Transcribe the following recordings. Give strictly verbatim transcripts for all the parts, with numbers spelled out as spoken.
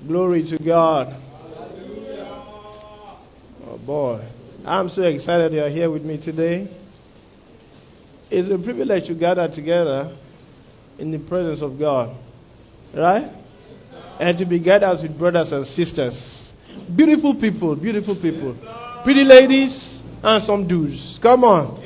Glory to God. Oh boy. I'm so excited you are here with me today. It's a privilege to gather together in the presence of God. Right? And to be gathered with brothers and sisters. Beautiful people, beautiful people. Pretty ladies and some dudes. Come on.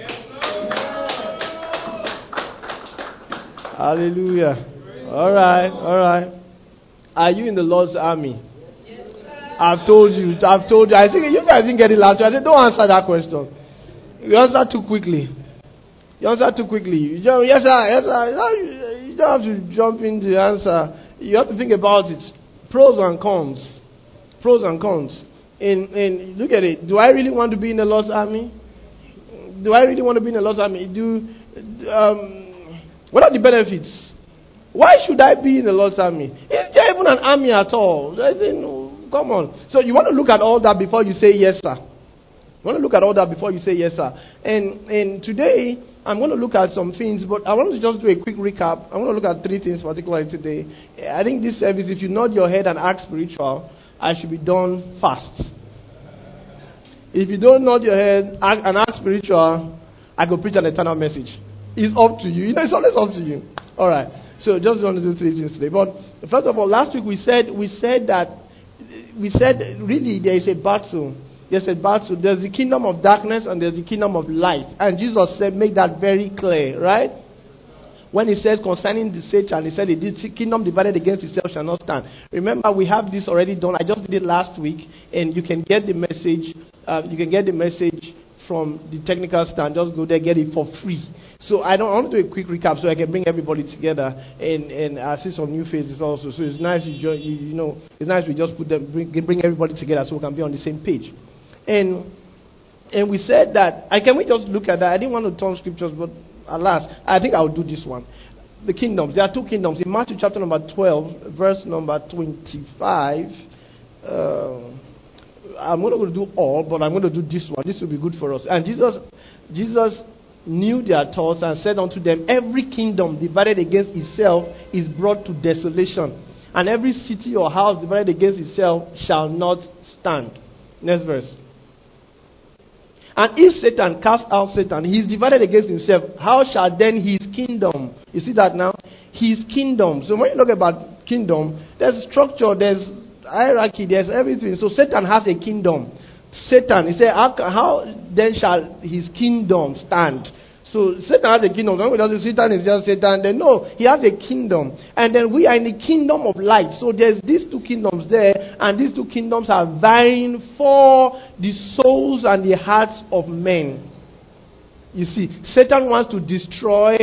Hallelujah. All right, all right. Are you in the Lord's army? I've told you, I've told you. I think you guys didn't get it last week. I said, don't answer that question. You answer too quickly. You answer too quickly. You jump, yes, sir, yes, sir. You don't have to jump into the answer. You have to think about it. Pros and cons. Pros and cons. And, and look at it. Do I really want to be in the Lord's army? Do I really want to be in the Lord's army? Do um, what are the benefits? Why should I be in the Lord's army? Is there even an army at all? I think, come on. So you want to look at all that before you say yes, sir. You want to look at all that before you say yes, sir. And and today, I'm going to look at some things, but I want to just do a quick recap. I want to look at three things particularly today. I think this service, if you nod your head and act spiritual, I should be done fast. If you don't nod your head and act spiritual, I could preach an eternal message. It's up to you. You know, it's always up to you. All right. So just want to do three things today. But first of all, last week we said we said that we said really there is a battle. There's a battle. There's the kingdom of darkness and there's the kingdom of light. And Jesus said, make that very clear, right? When he said concerning the Satan, he said the kingdom divided against itself shall not stand. Remember, we have this already done. I just did it last week, and you can get the message. Uh, you can get the message from the technical stand. Just go there, get it for free. So I don't I want to do a quick recap so I can bring everybody together, and and I see some new faces also. So it's nice you, join, you you know it's nice we just put them bring bring everybody together so we can be on the same page. And and we said that I can we just look at that. I didn't want to turn scriptures, but alas, I think I'll do this one. The kingdoms. There are two kingdoms in Matthew chapter number twelve, verse number twenty-five. Uh, I'm not going to do all, but I'm going to do this one. This will be good for us. And Jesus, Jesus knew their thoughts and said unto them, every kingdom divided against itself is brought to desolation, and every city or house divided against itself shall not stand. Next verse. And if Satan cast out Satan, he is divided against himself. How shall then his kingdom? You see that now? His kingdom. So when you look about kingdom, there's structure, there's hierarchy, there's everything. So Satan has a kingdom. Satan, he said, how, how then shall his kingdom stand? So Satan has a kingdom. When we don't say Satan is just Satan, then no, he has a kingdom. And then we are in the kingdom of light. So there's these two kingdoms there, and these two kingdoms are vying for the souls and the hearts of men. You see, Satan wants to destroy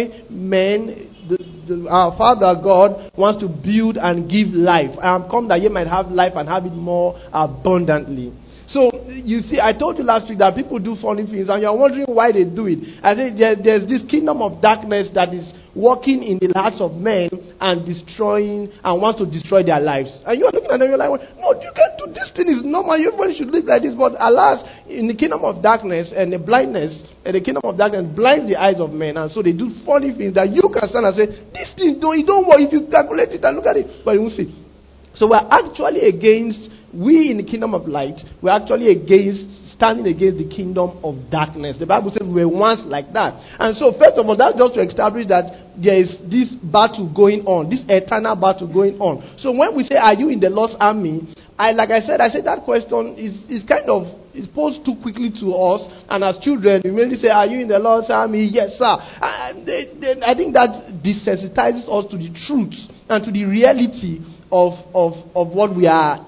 men. The, the, our Father God wants to build and give life. I am come that you might have life and have it more abundantly. So, you see, I told you last week that people do funny things, and you're wondering why they do it. I said there, there's this kingdom of darkness that is working in the hearts of men and destroying, and wants to destroy their lives. And you're looking at them, you're like, no, you can't do this thing, is normal, everybody should live like this. But alas, in the kingdom of darkness and the blindness, and the kingdom of darkness blinds the eyes of men, and so they do funny things that you can stand and say, this thing, don't, it don't work, if you calculate it and look at it, but you won't see. So we're actually against, we in the kingdom of light, we're actually against, standing against the kingdom of darkness. The Bible says we were once like that. And so first of all, that's just to establish that there is this battle going on, this eternal battle going on. So when we say, are you in the Lord's army? I, like I said, I said that question is, is kind of, is posed too quickly to us. And as children, we mainly say, are you in the Lord's army? Yes, sir. And they, they, I think that desensitizes us to the truth and to the reality of, of, of what we are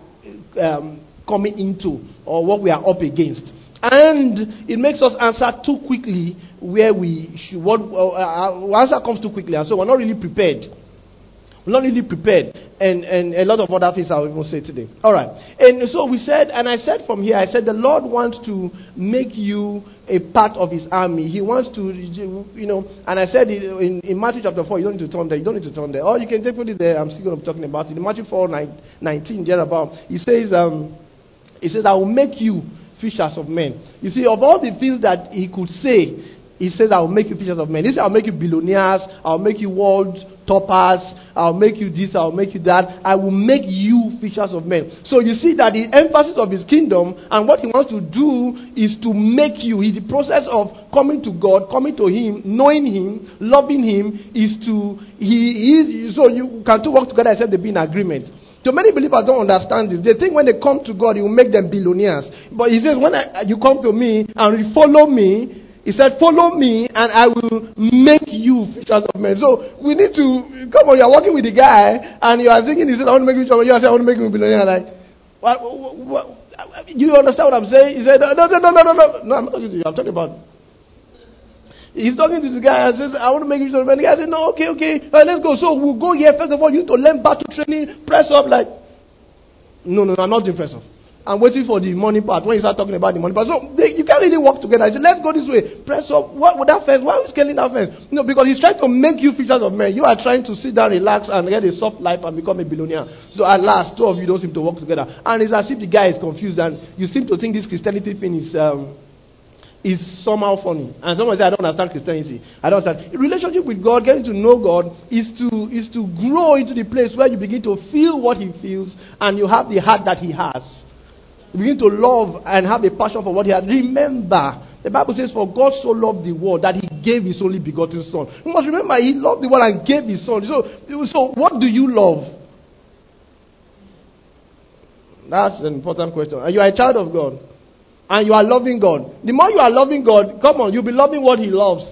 um, coming into or what we are up against. And it makes us answer too quickly where we should, what, uh, our answer comes too quickly, and so we're not really prepared. We're not really prepared. And, and a lot of other things I will even say today. All right. And so we said, and I said from here, I said the Lord wants to make you a part of his army. He wants to, you know, and I said it in, in Matthew chapter four, you don't need to turn there. You don't need to turn there. Or you can take it there. I'm still going to be talking about it. In Matthew four, nineteen, thereabout, he says, um, he says, I will make you fishers of men. You see, of all the things that he could say, He says, I will make you fishers of men. He says, I'll make you billionaires. I'll make you world toppers. I'll make you this. I'll make you that. I will make you fishers of men. So you see that the emphasis of his kingdom and what he wants to do is to make you. He, the process of coming to God, coming to him, knowing him, loving him is to, he is, so you can two work together except they be in agreement. So many believers don't understand this. They think when they come to God, he will make them billionaires. But he says, when I, you come to me and you follow me, he said, follow me and I will make you fishers of men. So we need to, come on, you're working with the guy and you are thinking, he said, I want to make you fishers of men. You are saying, I want to make you a billionaire. Like, what, what, what, you understand what I'm saying? He said, no, no, no, no, no, no. No, I'm not talking to you. I'm talking about, he's talking to the guy and says, I want to make you fishers of men. The guy said, no, okay, okay, right, let's go. So we'll go here. First of all, you need to learn battle training, press up like, no, no, no, I'm not doing press up. I'm waiting for the money part when you start talking about the money part. So they, you can't really work together. I said, let's go this way. Press up. What would that fence? Why are we scaling that fence? No, because he's trying to make you fishers of men. You are trying to sit down, relax, and get a soft life and become a billionaire. So at last, two of you don't seem to work together. And it's as if the guy is confused and you seem to think this Christianity thing is um, is somehow funny. And someone says, I don't understand Christianity. I don't understand. A relationship with God, getting to know God, is to is to grow into the place where you begin to feel what he feels and you have the heart that he has. You begin to love and have a passion for what he has. Remember, the Bible says, for God so loved the world that he gave his only begotten son. You must remember, he loved the world and gave his son. So, so what do you love? That's an important question. And you are a child of God. And you are loving God. The more you are loving God, come on, you'll be loving what he loves.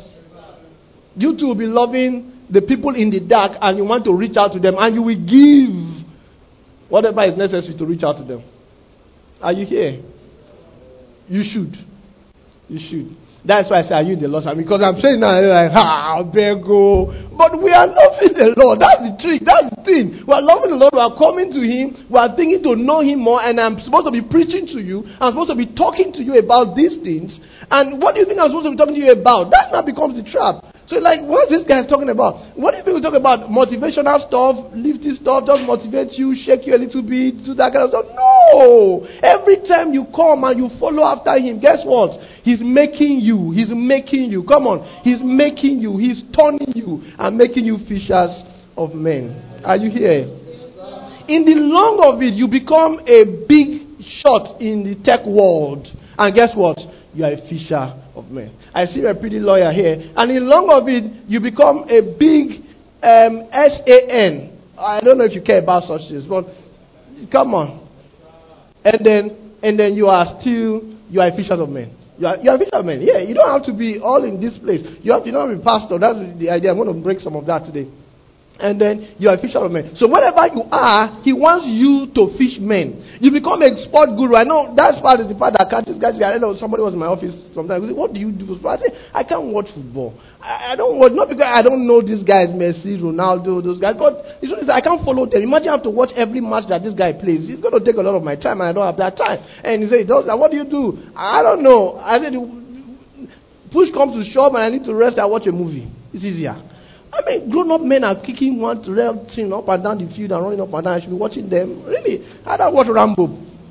You too will be loving the people in the dark and you want to reach out to them. And you will give whatever is necessary to reach out to them. Are you here? You should. You should. That's why I say, are you in the Lord's army? Because I'm saying now, like, ah, bego. But we are loving the Lord. That's the trick. That's the thing. We are loving the Lord. We are coming to him. We are thinking to know him more. And I'm supposed to be preaching to you. I'm supposed to be talking to you about these things. And what do you think I'm supposed to be talking to you about? That now becomes the trap. So like, what's this guy talking about? What do you think we talk about? Motivational stuff, lifting stuff, just motivate you, shake you a little bit, do that kind of stuff. No! Every time you come and you follow after him, guess what? He's making you. He's making you. Come on. He's making you. He's turning you and making you fishers of men. Are you here? In the long of it, you become a big shot in the tech world. And guess what? You are a fisher of men. I see a pretty lawyer here. And in long of it, you become a big um, S A N. I don't know if you care about such things, but come on. And then and then you are still, you are a fisher of men. You are, you are a fisher of men. Yeah, you don't have to be all in this place. You have to not be pastor. That's the idea. I'm going to break some of that today. And then you are a fisher of men. So wherever you are, he wants you to fish men. You become a sport guru. I know that's part of the part that catches guys. I know somebody was in my office sometimes. Say, what do you do for sport? I say, I can't watch football. I, I don't watch, not because I don't know these guys, Messi, Ronaldo, those guys, but it's only I can't follow them. Imagine I have to watch every match that this guy plays. It's going to take a lot of my time, and I don't have that time. And he said, what do you do? I don't know. I said, push comes to shove, and I need to rest. I watch a movie. It's easier. I mean, grown-up men are kicking one real thing up and down the field and running up and down. I should be watching them. Really? I don't watch Rambo.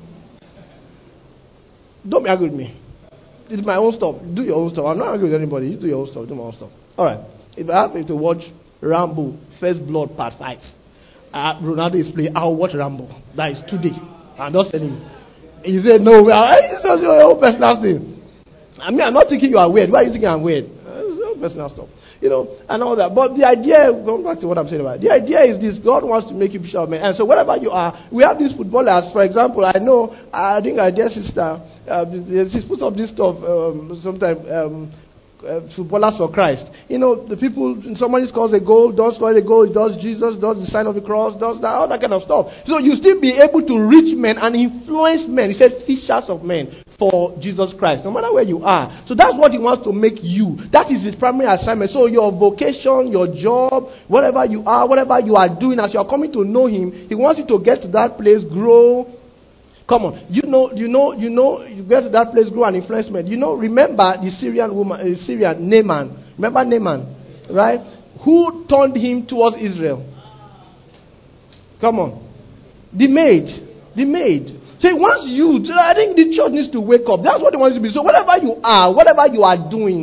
Don't be angry with me. It's my own stuff. Do your own stuff. I'm not angry with anybody. You do your own stuff. Do my own stuff. All right. If I happen to watch Rambo, First Blood, Part five, uh, Ronaldo is playing, I'll watch Rambo. That is today. I'm just telling you. He said, no, it's just your own personal thing. I mean, I'm not thinking you are weird. Why are you thinking I'm weird? It's your own personal stuff. You know, and all that. But the idea, going back to what I'm saying about it, the idea is this: God wants to make you fisher of men. And so wherever you are, we have these footballers. For example, I know, I think our dear sister, uh, she puts up this stuff um, sometimes. Um, Uh, footballers for Christ. You know, the people, somebody scores a goal, does score a goal, does Jesus, does the sign of the cross, does that, all that kind of stuff. So you still be able to reach men and influence men. He said, fishers of men for Jesus Christ, no matter where you are. So that's what he wants to make you. That is his primary assignment. So your vocation, your job, whatever you are, whatever you are doing, as you are coming to know him, he wants you to get to that place, grow. Come on, you know, you know, you know, you get to that place, grow and influence men. You know, remember the Syrian woman, uh, Syrian Naaman. Remember Naaman, right? Who turned him towards Israel? Come on, the maid, the maid. So once you, I think the church needs to wake up. That's what they want you to be. So whatever you are, whatever you are doing,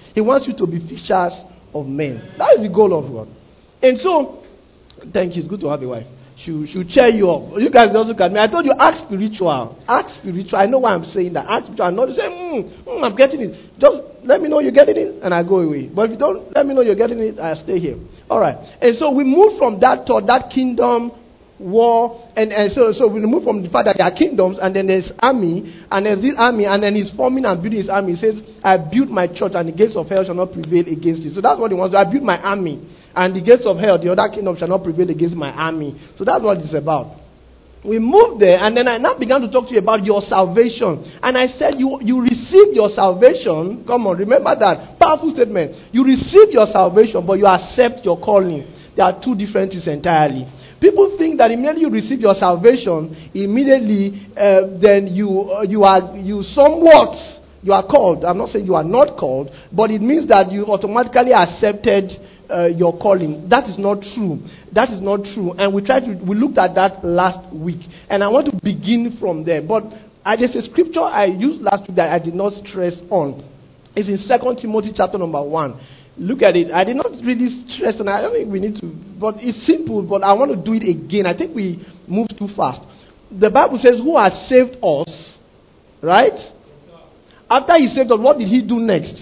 He wants you to be fishers of men. That is the goal of God. And so, thank you. It's good to have a wife. She'll, she'll cheer you up. You guys don't look at me. I told you, act spiritual. Act spiritual. I know why I'm saying that. Act spiritual. I'm not saying, mm, mm, I'm getting it. Just let me know you're getting it, and I go away. But if you don't let me know you're getting it, I stay here. All right. And so we move from that thought, that kingdom war, and, and so so we move from the fact that there are kingdoms, and then there's army, and there's this army, and then he's forming and building his army. He says, I built my church, and the gates of hell shall not prevail against it. So that's what he wants. I built my army, and the gates of hell, the other kingdom, shall not prevail against my army. So that's what it's about. We moved there, and then I now began to talk to you about your salvation. And I said, you you receive your salvation. Come on, remember that. Powerful statement. You receive your salvation, but you accept your calling. There are two different things entirely. People think that immediately you receive your salvation, immediately uh, then you uh, you are you somewhat you are called. I'm not saying you are not called, but it means that you automatically accepted uh, your calling. That is not true. That is not true. And we tried to we looked at that last week, and I want to begin from there. But uh, there's a scripture I used last week that I did not stress on. It's in Second Timothy chapter number one. Look at it. I did not really stress, and I don't think we need to, but it's simple, but I want to do it again. I think we moved too fast. The Bible says, who has saved us, right? After he saved us, what did he do next?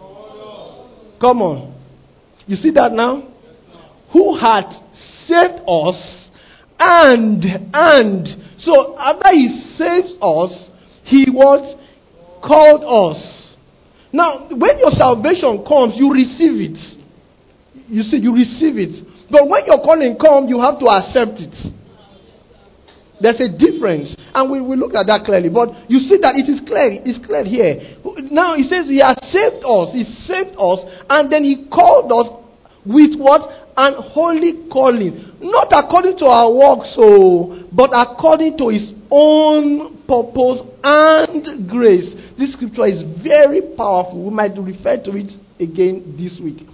Come on. You see that now? Who had saved us, and, and, so after he saves us, he what? Called us. Now, when your salvation comes, you receive it. You see, you receive it. But when your calling comes, you have to accept it. There's a difference. And we will look at that clearly. But you see that it is clear. It's clear here. Now, he says he has saved us. He saved us. And then he called us with what? An holy calling. Not according to our works, so, but according to his own purpose and grace. This scripture is very powerful. We might refer to it again this week.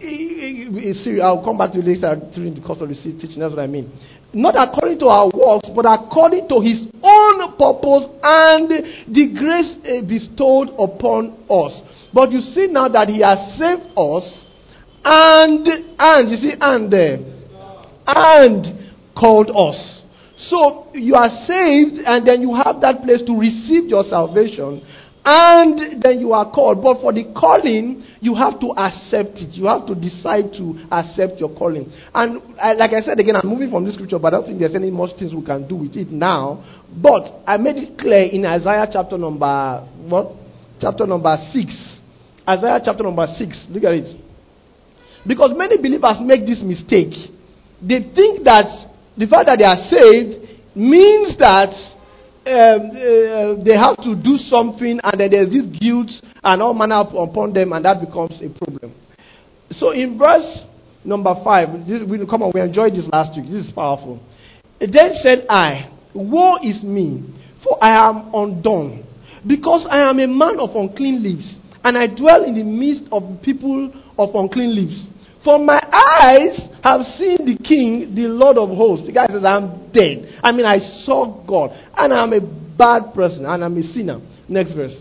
I'll come back to it later during the course of the teaching. That's what I mean. Not according to our works, but according to his own purpose and the grace bestowed upon us. But you see now that he has saved us, and, and, you see, and there, and called us. So you are saved, and then you have that place to receive your salvation, and then you are called. But for the calling, you have to accept it. You have to decide to accept your calling. And I, like I said again, I'm moving from this scripture, but I don't think there's any more things we can do with it now. But I made it clear in Isaiah chapter number, what? Chapter number six. Isaiah chapter number six. Look at it. Because many believers make this mistake. They think that the fact that they are saved means that um, uh, they have to do something, and then there's this guilt and all manner upon them, and that becomes a problem. So in verse number five, this, we, come on, we enjoyed this last week. This is powerful. Then said I, woe is me, for I am undone, because I am a man of unclean lips, and I dwell in the midst of people of unclean lips. For my eyes have seen the King, the Lord of hosts. The guy says, I'm dead. I mean, I saw God. And I'm a bad person. And I'm a sinner. Next verse.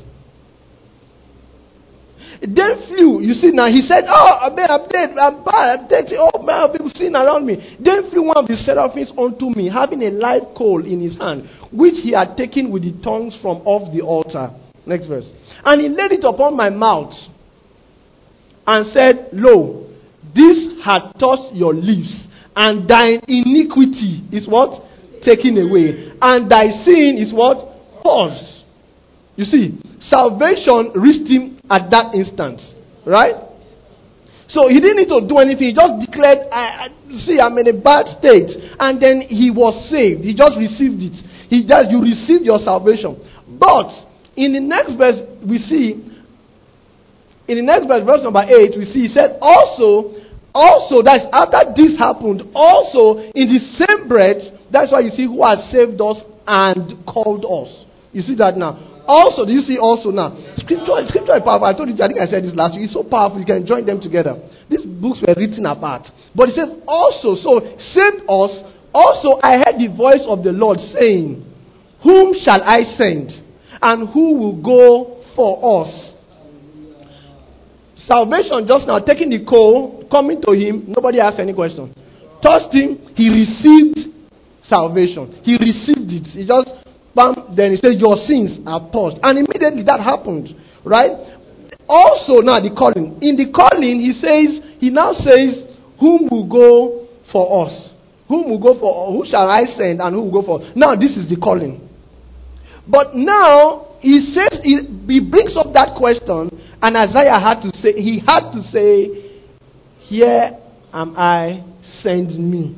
Then flew. You see now, he said, oh, man, I'm dead. I'm bad. I'm dead. Oh, man, people sin around me. Then flew one of the seraphims unto me, having a live coal in his hand, which he had taken with the tongues from off the altar. Next verse. And he laid it upon my mouth and said, lo, this had touched your lips, and thine iniquity is what? Taken away. And thy sin is what? Purged. You see, salvation reached him at that instant. Right? So he didn't need to do anything. He just declared, I, I, see, I'm in a bad state. And then he was saved. He just received it. He just, you received your salvation. But in the next verse, we see, in the next verse, verse number eight, we see, he said, also, also, that's after this happened, also, in the same breath, that's why you see who has saved us and called us. You see that now. Also, do you see also now? Scripture, scripture is powerful. I told you, I think I said this last week. It's so powerful, you can join them together. These books were written apart. But it says, also, so, saved us, also I heard the voice of the Lord saying, whom shall I send? And who will go for us? Salvation just now, taking the coal, coming to him, nobody asked any question. Touched him, he received salvation. He received it. He just, bam, then he said, your sins are purged. And immediately that happened, right? Also now the calling. In the calling, he says, he now says, whom will go for us? Whom will go for, who shall I send and who will go for us? Now this is the calling. But now, he says, he, he brings up that question, and Isaiah had to say, he had to say, here am I, send me.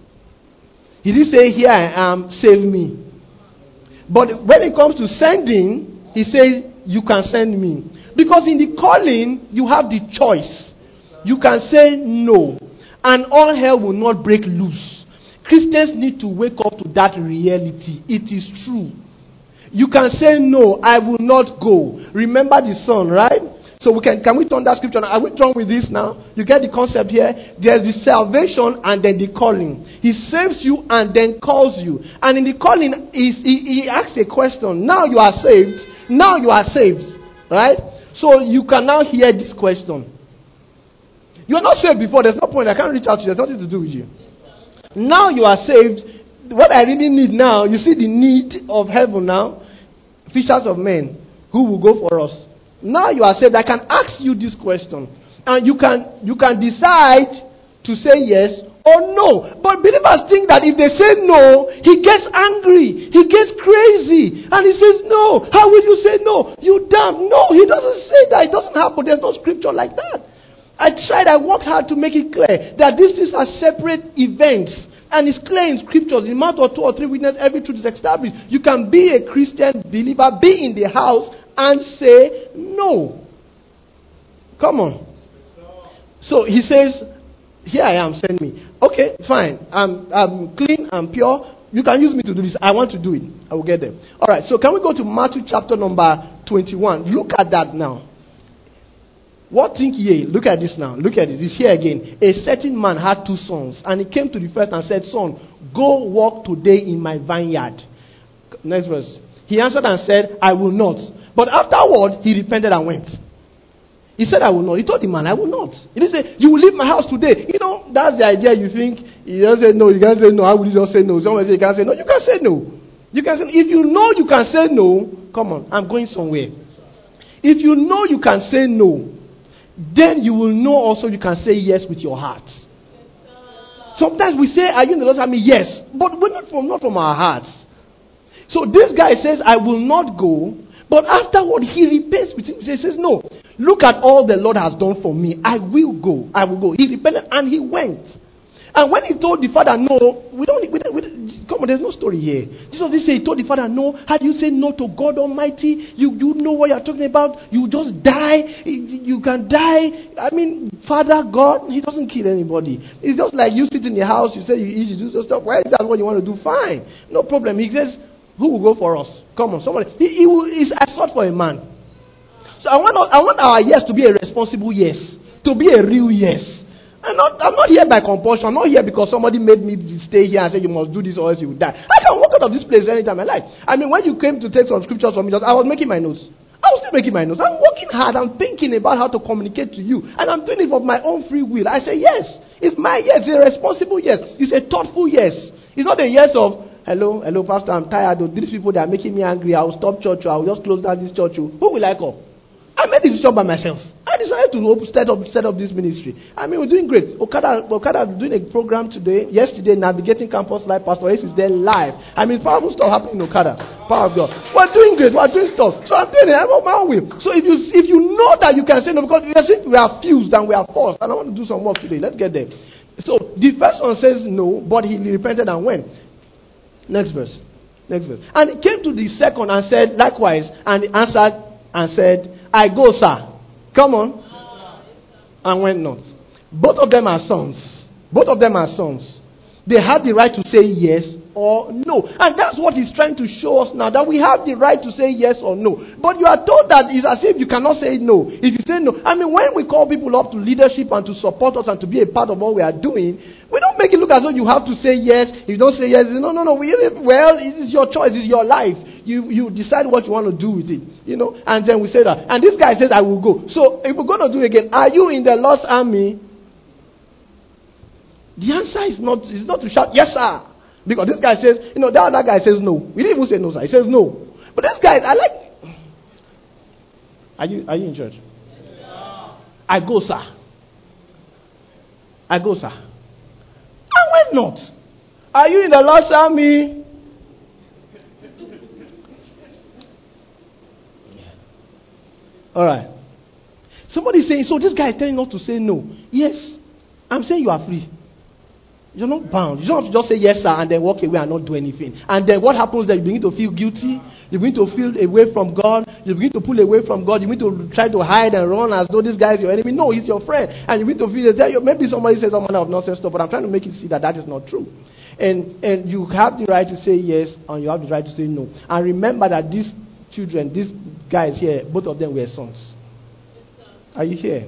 He didn't say, here I am, save me. But when it comes to sending, he says, you can send me. Because in the calling, you have the choice. You can say no, and all hell will not break loose. Christians need to wake up to that reality. It is true. You can say no, I will not go. Remember the son, right? So we can can we turn that scripture now? Are we done with this now? You get the concept here? There's the salvation and then the calling. He saves you and then calls you. And in the calling, he, he, he asks a question. Now you are saved. Now you are saved. Right? So you can now hear this question. You are not saved before. There's no point. I can't reach out to you. There's nothing to do with you. Now you are saved. What I really need now, you see the need of heaven now. Fishers of men who will go for us. Now you are saved. I can ask you this question, and you can you can decide to say yes or no. But believers think that if they say no, he gets angry, he gets crazy, and he says no. How will you say no? You damn no. He doesn't say that. It doesn't happen. There's no scripture like that. I tried. I worked hard to make it clear that these things are separate events. And it's clear in scriptures, in the mouth of two or three witnesses, every truth is established. You can be a Christian believer, be in the house, and say no. Come on. So he says, here I am, send me. Okay, fine. I'm, I'm clean, I'm pure. You can use me to do this. I want to do it. I will get there. All right, so can we go to Matthew chapter number twenty-one? Look at that now. What think ye? Look at this now. Look at it. It's here again. A certain man had two sons, and he came to the first and said, son, go work today in my vineyard. Next verse. He answered and said, I will not. But afterward, he repented and went. He said, I will not. He told the man, I will not. He didn't say, you will leave my house today. You know, that's the idea. You think, he doesn't say no, you can't say no. How would you just say no? Someone say you can't say no. You can say no. You can say, if you know you can say no, come on, I'm going somewhere. If you know you can say no, then you will know also you can say yes with your heart. Sometimes we say, are you in the Lord? I mean, yes. But we're not from, not from our hearts. So this guy says, I will not go. But afterward, he repents with him. He says, no. Look at all the Lord has done for me. I will go. I will go. He repented and he went. And when he told the father no, we don't, we don't, we don't come on, there's no story here. Jesus didn't say he told the father no. How do you say no to God Almighty? You you know what you're talking about. You just die. You can die. I mean, Father God, he doesn't kill anybody. It's just like you sit in your house, you say you eat, you do stuff. Well, if that's what you want to do, fine. No problem. He says, who will go for us? Come on, somebody. He, he will, he's, I sought for a man. So I want, I want our yes to be a responsible yes. To be a real yes. I'm not, I'm not here by compulsion. I'm not here because somebody made me stay here and say you must do this or else you will die. I can walk out of this place anytime I like. I mean, when you came to take some scriptures from me, I was making my notes. I was still making my notes. I'm working hard. I'm thinking about how to communicate to you. And I'm doing it for my own free will. I say yes. It's my yes. It's a responsible yes. It's a thoughtful yes. It's not a yes of, hello, hello, pastor, I'm tired of these people that are making me angry. I will stop church. I will just close down this church. Who will I call? I made this job by myself. I decided to set up, set up this ministry. I mean, we're doing great. Okada, Okada doing a program today. Yesterday, Navigating Campus Live. Pastor Ace is there live. I mean, powerful stuff happening in Okada. Power of God. We're doing great. We're doing stuff. So I'm doing it. I'm on my own way. So if you if you know that you can say no, because we are, we are fused and we are forced, and I want to do some work today. Let's get there. So the first one says no, but he repented and went. Next verse. Next verse. And he came to the second and said likewise, and he answered and said, I go, sir. Come on. And went not. Both of them are sons. Both of them are sons. They have the right to say yes or no. And that's what he's trying to show us now, that we have the right to say yes or no. But you are told that it's as if you cannot say no. If you say no, I mean, when we call people up to leadership and to support us and to be a part of what we are doing, we don't make it look as though you have to say yes. If you don't say yes, no, no, no. We, well, it's your choice. It's your life. You you decide what you want to do with it. You know, and then we say that. And this guy says, I will go. So if we're going to do it again, are you in the Lord's army? The answer is not, is not to shout, yes, sir. Because this guy says, you know, that other guy says no. We didn't even say no, sir. He says no. But this guy, I like. Are you, are you in church? Yes, I go, sir. I go, sir. And why not? Are you in the Lord's army? All right. Somebody is saying, so this guy is telling us to say no. Yes. I'm saying you are free. You're not bound. You don't have to just say yes, sir, and then walk away and not do anything. And then what happens is that you begin to feel guilty. You begin to feel away from God. You begin to pull away from God. You begin to try to hide and run as though this guy is your enemy. No, he's your friend. And you begin to feel that maybe somebody says some manner of nonsense stuff, but I'm trying to make you see that that is not true. And and you have the right to say yes, and you have the right to say no. And remember that these children, these guys here, both of them were sons. Are you here?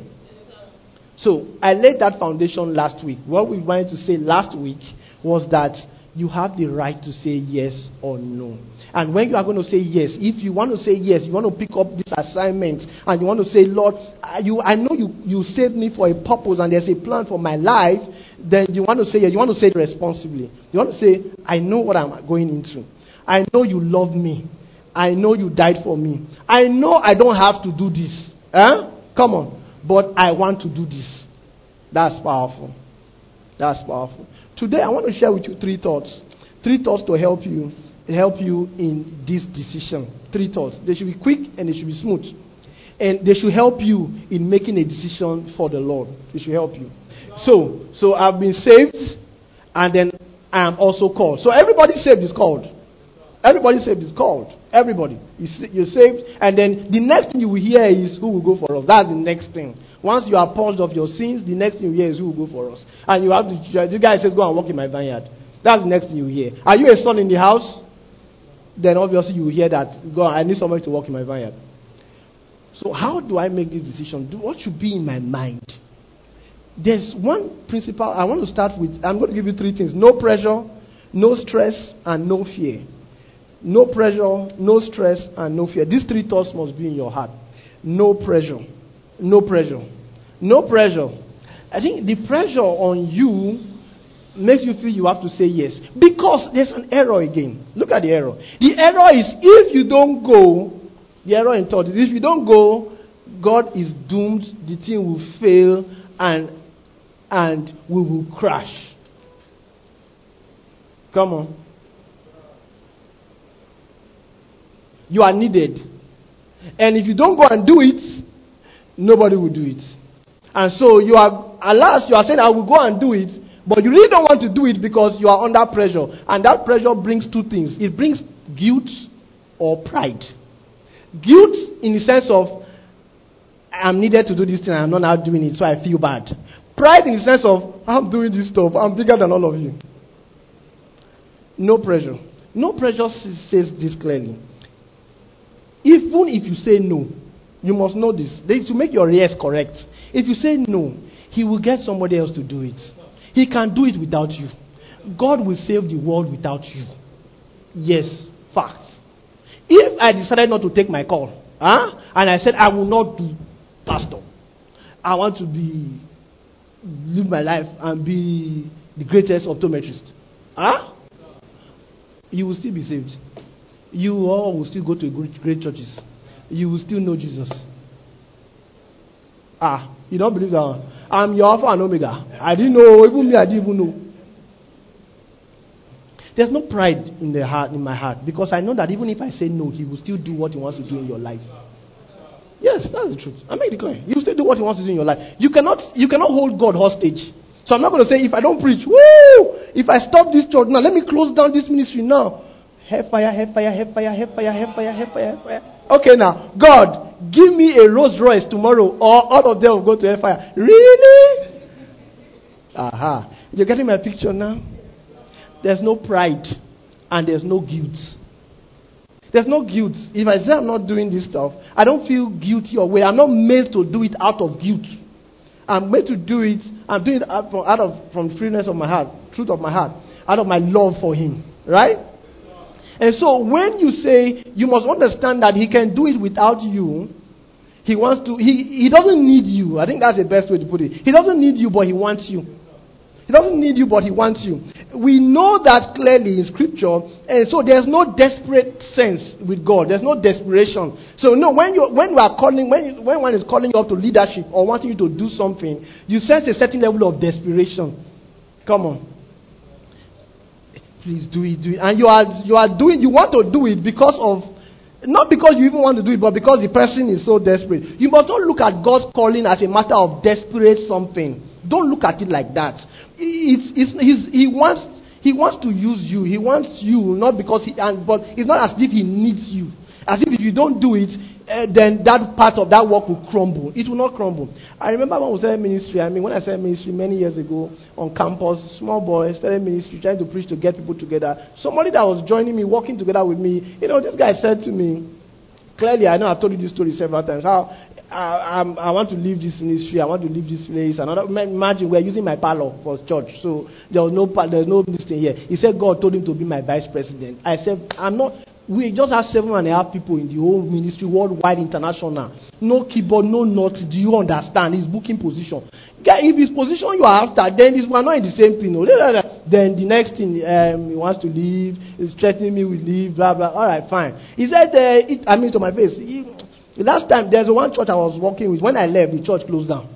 So, I laid that foundation last week. What we wanted to say last week was that you have the right to say yes or no. And when you are going to say yes, if you want to say yes, you want to pick up this assignment, and you want to say, Lord, I, you, I know you, you saved me for a purpose and there's a plan for my life, then you want to say yes. You want to say it responsibly. You want to say, I know what I'm going into. I know you love me. I know you died for me. I know I don't have to do this. Huh? Come on. But I want to do this. That's powerful. That's powerful. Today I want to share with you three thoughts. Three thoughts to help you help you in this decision. Three thoughts. They should be quick and they should be smooth. And they should help you in making a decision for the Lord. They should help you. So, so I've been saved, and then I am also called. So everybody saved is called. Everybody saved is called. Everybody. You're saved. And then the next thing you will hear is who will go for us. That's the next thing. Once you are purged of your sins, the next thing you hear is who will go for us. And you have to, this guy says, go and walk in my vineyard. That's the next thing you hear. Are you a son in the house? Then obviously you will hear that, go on, I need somebody to walk in my vineyard. So how do I make this decision? What should be in my mind? There's one principle I want to start with. I'm going to give you three things. No pressure, no stress, and no fear. No pressure, no stress, and no fear. These three thoughts must be in your heart. No pressure. No pressure. No pressure. I think the pressure on you makes you feel you have to say yes. Because there's an error again. Look at the error. The error is if you don't go, the error in thought is if you don't go, God is doomed, the thing will fail, and, and we will crash. Come on. You are needed. And if you don't go and do it, nobody will do it. And so you are, alas, you are saying, I will go and do it, but you really don't want to do it because you are under pressure. And that pressure brings two things. It brings guilt or pride. Guilt in the sense of, I'm needed to do this thing, I'm not now doing it, so I feel bad. Pride in the sense of, I'm doing this stuff, I'm bigger than all of you. No pressure. No pressure says this clearly. Even if you say no, you must know this. They, to make your yes correct. If you say no, he will get somebody else to do it. He can do it without you. God will save the world without you. Yes, facts. If I decided not to take my call, huh, and I said I will not do pastor, I want to be live my life and be the greatest optometrist, huh? You will still be saved. You all will still go to great, great churches. You will still know Jesus. Ah, you don't believe that? I'm your Alpha and Omega. I didn't know. Even me, I didn't even know. There's no pride in the heart, in my heart, because I know that even if I say no, he will still do what he wants to do in your life. Yes, that's the truth. I make it clear. He will still do what he wants to do in your life. You cannot, you cannot hold God hostage. So I'm not going to say, if I don't preach, woo! If I stop this church now, let me close down this ministry now. Hellfire, hellfire, hellfire, hellfire, hellfire, hellfire, hellfire. Okay, now, God, give me a Rolls Royce tomorrow, or all of them will go to hellfire. Really? Aha. You're getting my picture now? There's no pride, and there's no guilt. There's no guilt. If I say I'm not doing this stuff, I don't feel guilty or way. I'm not made to do it out of guilt. I'm made to do it. I'm doing it out, from, out of from freeness of my heart, truth of my heart, out of my love for Him. Right? And so when you say, you must understand that he can do it without you. He wants to, he, he doesn't need you. I think that's the best way to put it. He doesn't need you, but he wants you. He doesn't need you, but he wants you. We know that clearly in Scripture, and so there's no desperate sense with God. There's no desperation. So no, when you when you are calling, when you, when one is calling you up to leadership or wanting you to do something, you sense a certain level of desperation. Come on, please do it, do it, and you are you are doing. You want to do it because of. Not because you even want to do it, but because the person is so desperate. You must not look at God's calling as a matter of desperate something. Don't look at it like that. It's, it's, he's, he wants he wants to use you. He wants you, not because he, and, but it's not as if he needs you. As if if you don't do it, uh, then that part of that work will crumble. It will not crumble. I remember when we started ministry. I mean, when I started ministry many years ago on campus, small boy started ministry, trying to preach to get people together. Somebody that was joining me, working together with me, you know, this guy said to me, clearly, I know I've told you this story several times, how I, I'm, I want to leave this ministry, I want to leave this place. Another, imagine we're using my parlor for church, so there was no there's no thing here. He said God told him to be my vice president. I said, I'm not. We just have seven and a half people in the whole ministry, worldwide, international. No keyboard, no notes. Do you understand? His booking position. If his position you are after, then we're not in the same thing. No. Then the next thing, um, he wants to leave. He's threatening me with leave, blah, blah. All right, fine. He said, uh, it, I mean, to my face, he, the last time, there's one church I was working with. When I left, the church closed down.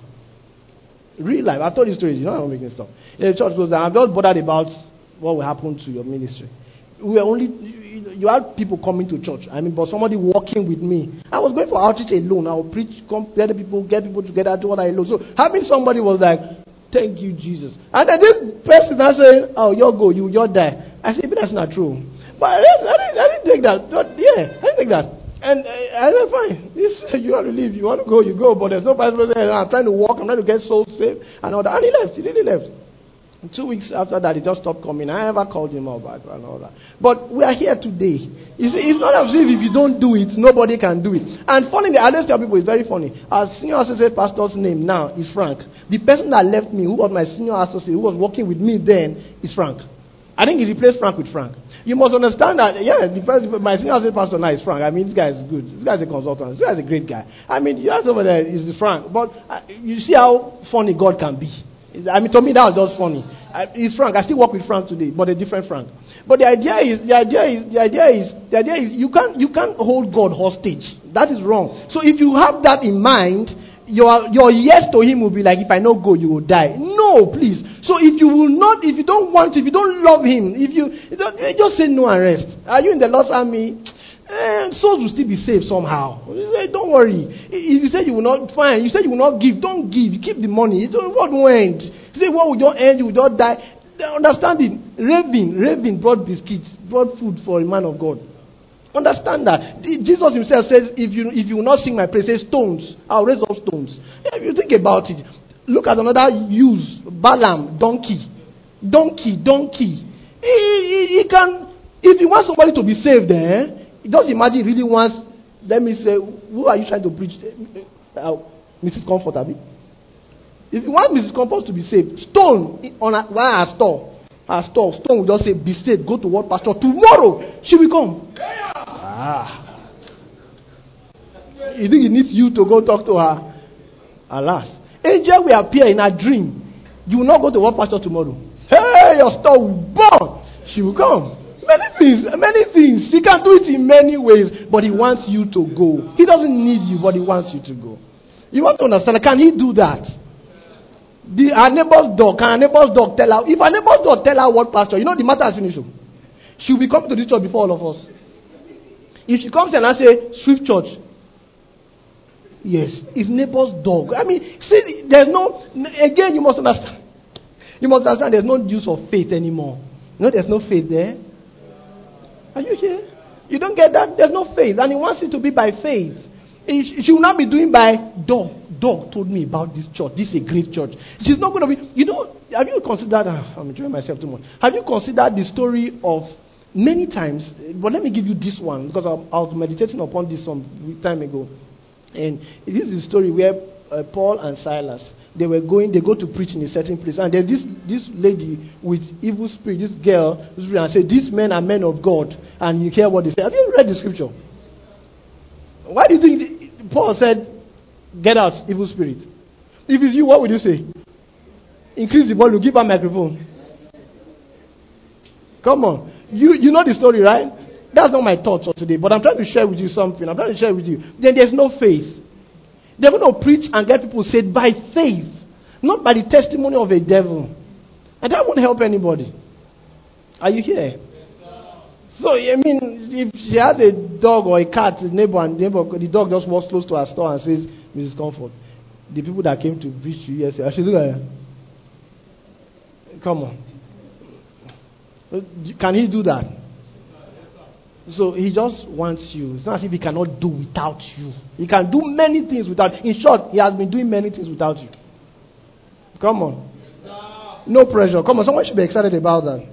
Real life. I've told you stories. You know, I'm not making stuff. The church closed down. I'm just bothered about what will happen to your ministry. We were only, you had people coming to church. I mean, but somebody walking with me. I was going for outreach alone. I would preach, come, get the people, get people together, do what I alone. So having somebody was like, thank you, Jesus. And then this person now saying, oh, you'll go, you, you'll die. I said, but that's not true. But I didn't, I didn't, I didn't take that. But yeah, I didn't take that. And uh, I said, fine. This, you want to leave. You want to go, you go. But there's no person there. I'm trying to walk. I'm trying to get souls saved. And all that. And he left. He really left. Two weeks after that, he just stopped coming. I never called him up back and all that. But we are here today. You see, it's not as if if you don't do it, nobody can do it. And funny, I just tell people it's very funny. Our senior associate pastor's name now is Frank. The person that left me, who was my senior associate, who was working with me then, is Frank. I think he replaced Frank with Frank. You must understand that, yeah, the person, my senior associate pastor now is Frank. I mean, this guy is good. This guy is a consultant. This guy is a great guy. I mean, you ask over there, is Frank. But uh, you see how funny God can be. I mean, to me, that was just funny. I, it's Frank. I still work with Frank today, but a different Frank. But the idea is, the idea is, the idea is, the idea is, you can't, you can't hold God hostage. That is wrong. So if you have that in mind, your your yes to Him will be like, if I not go, you will die. No, please. So if you will not, if you don't want, if you don't love Him, if you, you don't, just say no and rest. Are you in the Lord's army? And souls will still be saved somehow. You say, don't worry. If you say you will not, fine. You say you will not give, don't give. Keep the money. What will end? You say what will not end, you will not die. Understand it. Raving, raving brought biscuits, brought food for a man of God. Understand that. Jesus himself says, if you if you will not sing my praise, say stones. I'll raise up stones. Yeah, if you think about it, look at another use. Balaam, donkey. Donkey, donkey. He, he, he can, if you want somebody to be saved, eh? Just imagine he really wants, let me say, who are you trying to preach? Uh, Missus Comfort, Abi? If you want Missus Comfort to be saved, stone on a, why her store? Her store, stone will just say, be saved, go to what pastor? Tomorrow, she will come. Yeah. Ah. You think he needs you to go talk to her? Alas. Angel will appear in a dream. You will not go to what pastor tomorrow? Hey, your store will burn. She will come. Many things, many things. He can do it in many ways, but he wants you to go. He doesn't need you, but he wants you to go. You want to understand, can he do that? The, our neighbor's dog, can our neighbor's dog tell her? If our neighbor's dog tell her what pastor, you know the matter has finished. She'll be coming to this church before all of us. If she comes and I say, Swift Church, yes, it's neighbor's dog. I mean, see, there's no, again, you must understand. You must understand there's no use of faith anymore. You know, there's no faith there. Are you here? You don't get that? There's no faith. And he wants it to be by faith. She will not be doing by dog. Dog told me about this church. This is a great church. She's not going to be, you know, have you considered, uh, I'm enjoying myself too much. Have you considered the story of many times, but let me give you this one, because I, I was meditating upon this some time ago. And this is the story where uh, Paul and Silas they were going, they go to preach in a certain place. And there's this, this lady with evil spirit, this girl, and said, these men are men of God. And you hear what they say. Have you read the scripture? Why do you think Paul said, get out, evil spirit? If it's you, what would you say? Increase the volume, give her microphone. Come on. You you know the story, right? That's not my thoughts for today, but I'm trying to share with you something. I'm trying to share with you. Then there's no faith. They're going to preach and get people saved by faith, not by the testimony of a devil. And that won't help anybody. Are you here? So, I mean, if she has a dog or a cat, his neighbor, and the, neighbor, the dog just walks close to her store and says, Missus Comfort, the people that came to preach to you yesterday, I should look at her. Come on. Can he do that? So he just wants you. It's not as if he cannot do without you. He can do many things without. In short, he has been doing many things without you. Come on. No pressure. Come on, someone should be excited about that.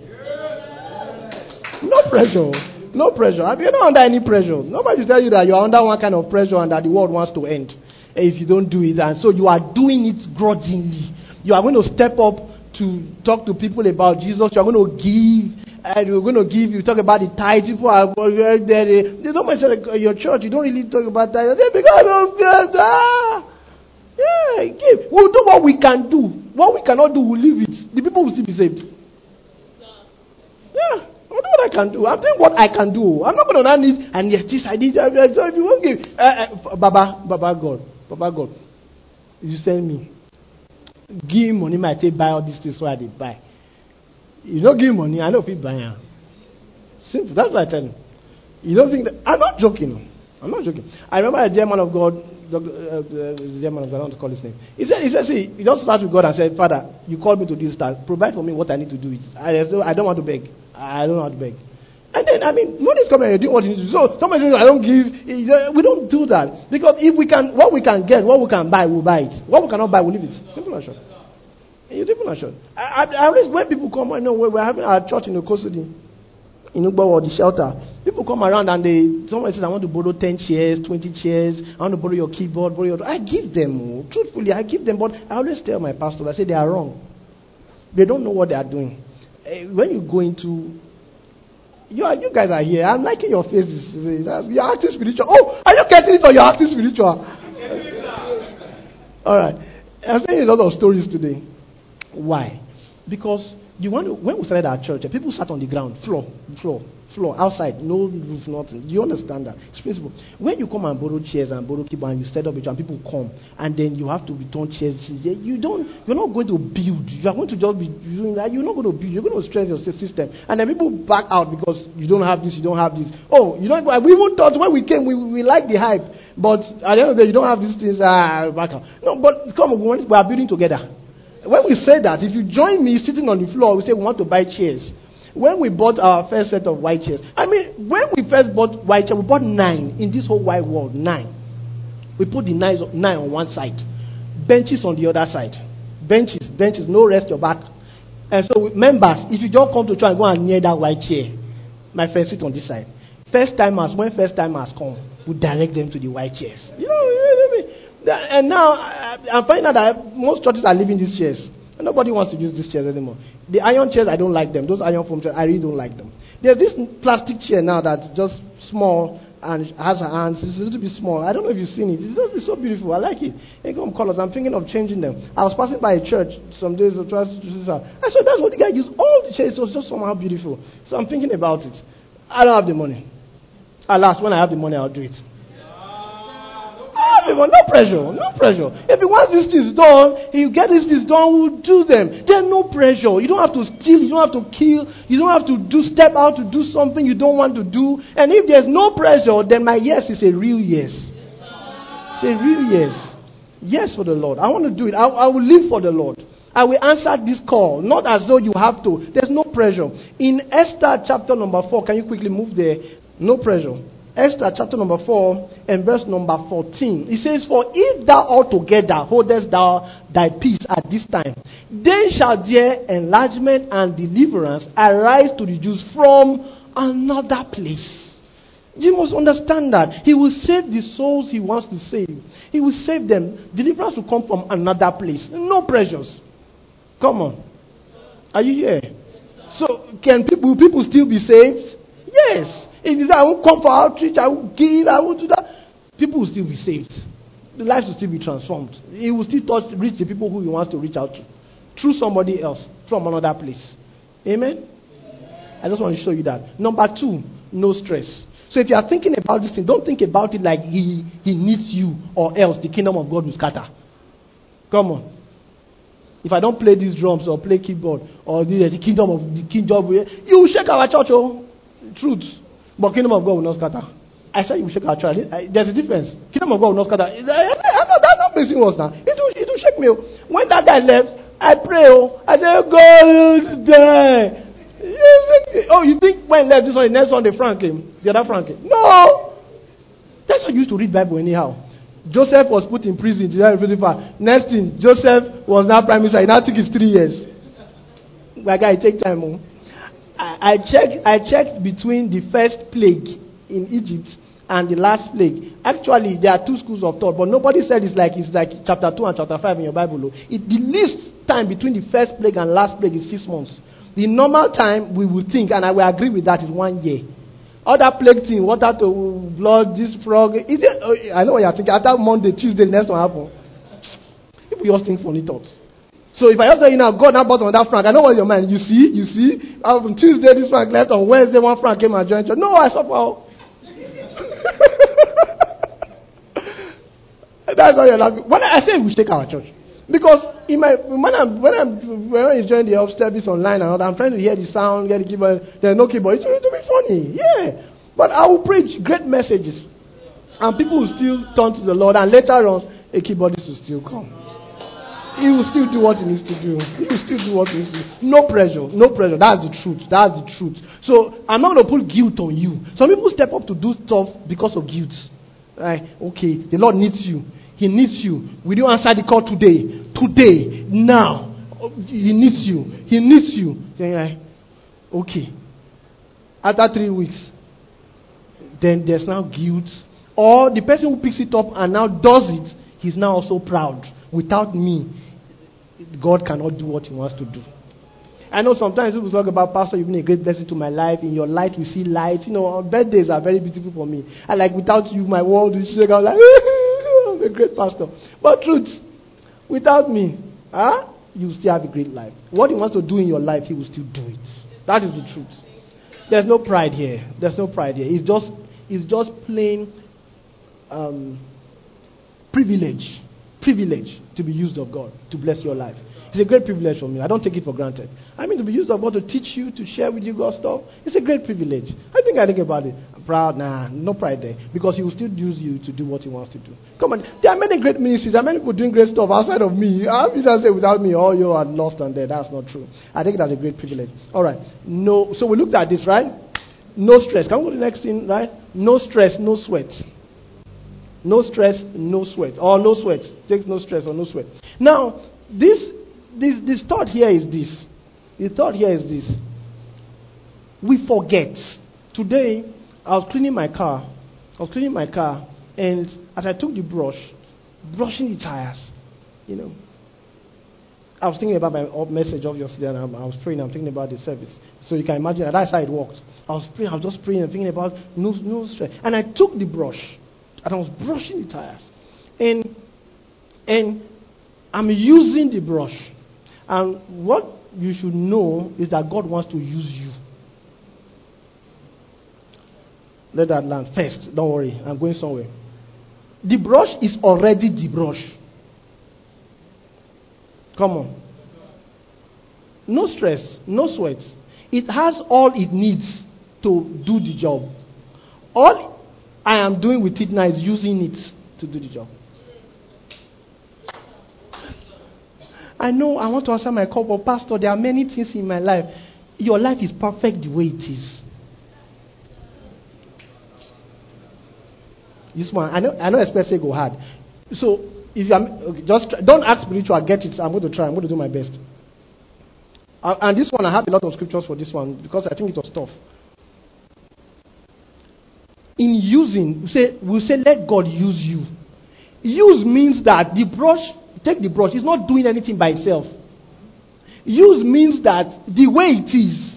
No pressure. No pressure. I mean, you're not under any pressure. Nobody will tell you that you're under one kind of pressure and that the world wants to end if you don't do it. And so you are doing it grudgingly. You are going to step up to talk to people about Jesus. You are going to give. And you're going to give, you talk about the tithe. People are there. They, they don't mention your church. You don't really talk about that. They because of that. Yeah, give. We'll do what we can do. What we cannot do, we'll leave it. The people will still be saved. Yeah, I'll do what I can do. I'm doing what I can do. I'm not going to need, and yes, this I did. So if you won't give, uh, uh, Baba, Baba God, Baba God, you send me. Give money, might say buy all these things so I did buy. You don't give money, I know people buy them. Simple. That's what I tell you. You don't think that. I'm not joking. I'm not joking. I remember a dear man of God, Doctor Uh, uh, dear man of God, I don't want to call his name. He said, he said, see, he just started with God and said, Father, you called me to this task. Provide for me what I need to do. It. I, I don't want to beg. I don't want to beg. And then, I mean, nobody's coming and doing what you need to do. So, somebody says, I don't give. We don't do that. Because if we can, what we can get, what we can buy, we'll buy it. What we cannot buy, we'll leave it. Simple and short. You people are sure. I, I, I always, when people come, I know we're having our church in Okosidi, in Ugbo or the shelter. People come around and they, someone says, I want to borrow ten chairs, twenty chairs. I want to borrow your keyboard, borrow your. I give them. Truthfully, I give them. But I always tell my pastors, I say they are wrong. They don't know what they are doing. Uh, when you go into, you are, you guys are here. I'm liking your faces. You're acting spiritual. Oh, are you getting it or you're acting spiritual? All right. I'm saying a lot of stories today. Why? Because you want to, when we started our church, people sat on the ground, floor, floor, floor, outside, no roof, nothing. Do you understand that? It's principle. When you come and borrow chairs and borrow keyboard and you set up a church and people come and then you have to return chairs, you don't, you're not going to build. You are going to just be doing that. You're not going to build. You're going to stress your system. And then people back out because you don't have this, you don't have this. Oh, you know, we even thought when we came, we, we liked the hype. But at the end of the day, you don't have these things, ah, back out. No, but come on, we are building together. When we say that, if you join me sitting on the floor, we say we want to buy chairs. When we bought our first set of white chairs, I mean, when we first bought white chairs, we bought nine in this whole wide world, nine. We put the nine, nine on one side, benches on the other side. Benches, benches, no rest your back. And so, members, if you don't come to try and go and near that white chair, my friend, sit on this side. First timers, when first timers come, we direct them to the white chairs. You know, you know what I mean? And now, I'm finding out that most churches are leaving these chairs. And nobody wants to use these chairs anymore. The iron chairs, I don't like them. Those iron foam chairs, I really don't like them. There's this plastic chair now that's just small and has her hands. It's a little bit small. I don't know if you've seen it. It's, just, it's so beautiful. I like it. They come colors. I'm thinking of changing them. I was passing by a church some days ago. I said, that's what the guy used. All the chairs was just somehow beautiful. So I'm thinking about it. I don't have the money. Alas, when I have the money, I'll do it. No pressure, no pressure. If he wants these things done, he get these things done, we'll do them. There's no pressure. You don't have to steal, you don't have to kill, you don't have to do step out to do something you don't want to do. And if there's no pressure, then my yes is a real yes. It's a real yes. Yes for the Lord. I want to do it. I, I will live for the Lord. I will answer this call, not as though you have to. There's no pressure. In Esther chapter number four, can you quickly move there? No pressure. Esther chapter number four and verse number fourteen. It says, for if thou altogether holdest thou thy peace at this time, then shall there enlargement and deliverance arise to the Jews from another place. You must understand that. He will save the souls he wants to save. He will save them. Deliverance will come from another place. No pressures. Come on. Are you here? So, can people, will people still be saved? Yes. If you say, I won't come for outreach, I will give, I will do that. People will still be saved. The lives will still be transformed. He will still touch, reach the people who he wants to reach out to. Through somebody else. From another place. Amen? Amen. I just want to show you that. Number two, no stress. So if you are thinking about this thing, don't think about it like he, he needs you or else the kingdom of God will scatter. Come on. If I don't play these drums or play keyboard or the, the kingdom of the kingdom, you will shake our church, oh. Truth. But kingdom of God will not scatter. I said you will shake our church. There's a difference. Kingdom of God will not scatter. I know that's not facing us now. It will, it will shake me. When that guy left, I pray. Oh, I said, God is there. Oh, you think when he left this one, the next one the Frank came? The other Frank came? No. That's how you used to read Bible anyhow. Joseph was put in prison. Next thing, Joseph was now prime minister. It now took his three years. My guy, take time. Oh. I, I checked. I checked between the first plague in Egypt and the last plague. Actually, there are two schools of thought, but nobody said it's like it's like chapter two and chapter five in your Bible. Oh. It, the least time between the first plague and last plague is six months. The normal time we would think, and I will agree with that, is one year. Other plague thing, water to blood, this frog. Is it, oh, I know what you're thinking. After Monday, Tuesday, the next one happen. People just think funny thoughts. So if I just say, you know, God now bought on that franc, I know what your mind. You see, you see. On Tuesday, this franc left. On Wednesday, one franc came and joined church. No, I suffer. That's why you're laughing. When I say we take our church. Because in my, when I'm when I'm when I join the up service online and all, I'm trying to hear the sound, get the keyboard. There's no keyboard. It's going to be funny, yeah. But I will preach great messages, and people will still turn to the Lord. And later on, a keyboardist will still come. He will still do what he needs to do. He will still do what he needs to do. No pressure, no pressure. That's the truth. That's the truth. So I'm not going to put guilt on you. Some people step up to do stuff because of guilt. Like, okay, the Lord needs you. He needs you. Will you answer the call today? Today. Now. He needs you. He needs you. Then okay. After three weeks, then there's now guilt. Or the person who picks it up and now does it, he's now also proud. Without me, God cannot do what he wants to do. I know sometimes people talk about, Pastor, you've been a great blessing to my life. In your light, we see light. You know, birthdays are very beautiful for me. And like, without you, my world is shake. I'm like, I'm a great pastor. But truth, without me, huh, you still have a great life. What he wants to do in your life, he will still do it. That is the truth. There's no pride here. There's no pride here. It's just, it's just plain um, privilege. Privilege to be used of God to bless your life. It's a great privilege for me. I don't take it for granted. I mean, to be used of God to teach you, to share with you God's stuff. It's a great privilege. I think I think about it. I'm proud. Nah, no pride there. Because he will still use you to do what he wants to do. Come on. There are many great ministries. There are many people doing great stuff outside of me. How you don't say without me, all you are lost and dead. That's not true. I think that's a great privilege. All right. No. So we looked at this, right? No stress. Can we go to the next thing, right? No stress, no sweat. No stress, no sweat. Or no sweat. Takes no stress or no sweat. Now, this This, this thought here is this. The thought here is this. We forget. Today, I was cleaning my car. I was cleaning my car. And as I took the brush, brushing the tires, you know, I was thinking about my message, obviously, and I was praying. I'm thinking about the service. So you can imagine that's how it worked. I was praying. I was just praying and thinking about no, no stress. And I took the brush, and I was brushing the tires. And, and I'm using the brush. And what you should know is that God wants to use you. Let that land first. Don't worry. I'm going somewhere. The brush is already the brush. Come on. No stress. No sweat. It has all it needs to do the job. All I am doing with it now is using it to do the job. I know I want to answer my call, but Pastor, there are many things in my life. Your life is perfect the way it is. This one, I know, I know, especially go hard. So if you are, okay, just try, don't ask spiritual. I get it. I'm going to try. I'm going to do my best. Uh, and this one, I have a lot of scriptures for this one because I think it was tough. in using, we say, we say, let God use you. Use means that the brush, take the brush, it's not doing anything by itself. Use means that the way it is,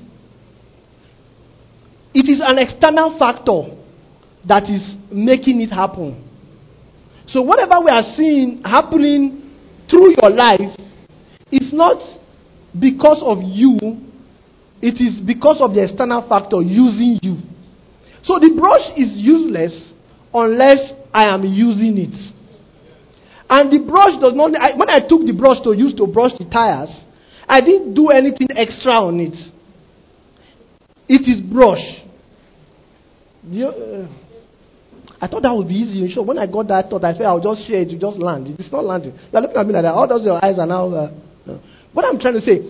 it is an external factor that is making it happen. So whatever we are seeing happening through your life, it's not because of you, it is because of the external factor using you. So the brush is useless unless I am using it. And the brush does not, I, when I took the brush to use to brush the tires, I didn't do anything extra on it. It is brush. You, uh, I thought that would be easy. So when I got that thought, I felt I would just share it to just land. It's not landing. You're looking at me like that. How does your eyes are now? Uh, uh. What I'm trying to say,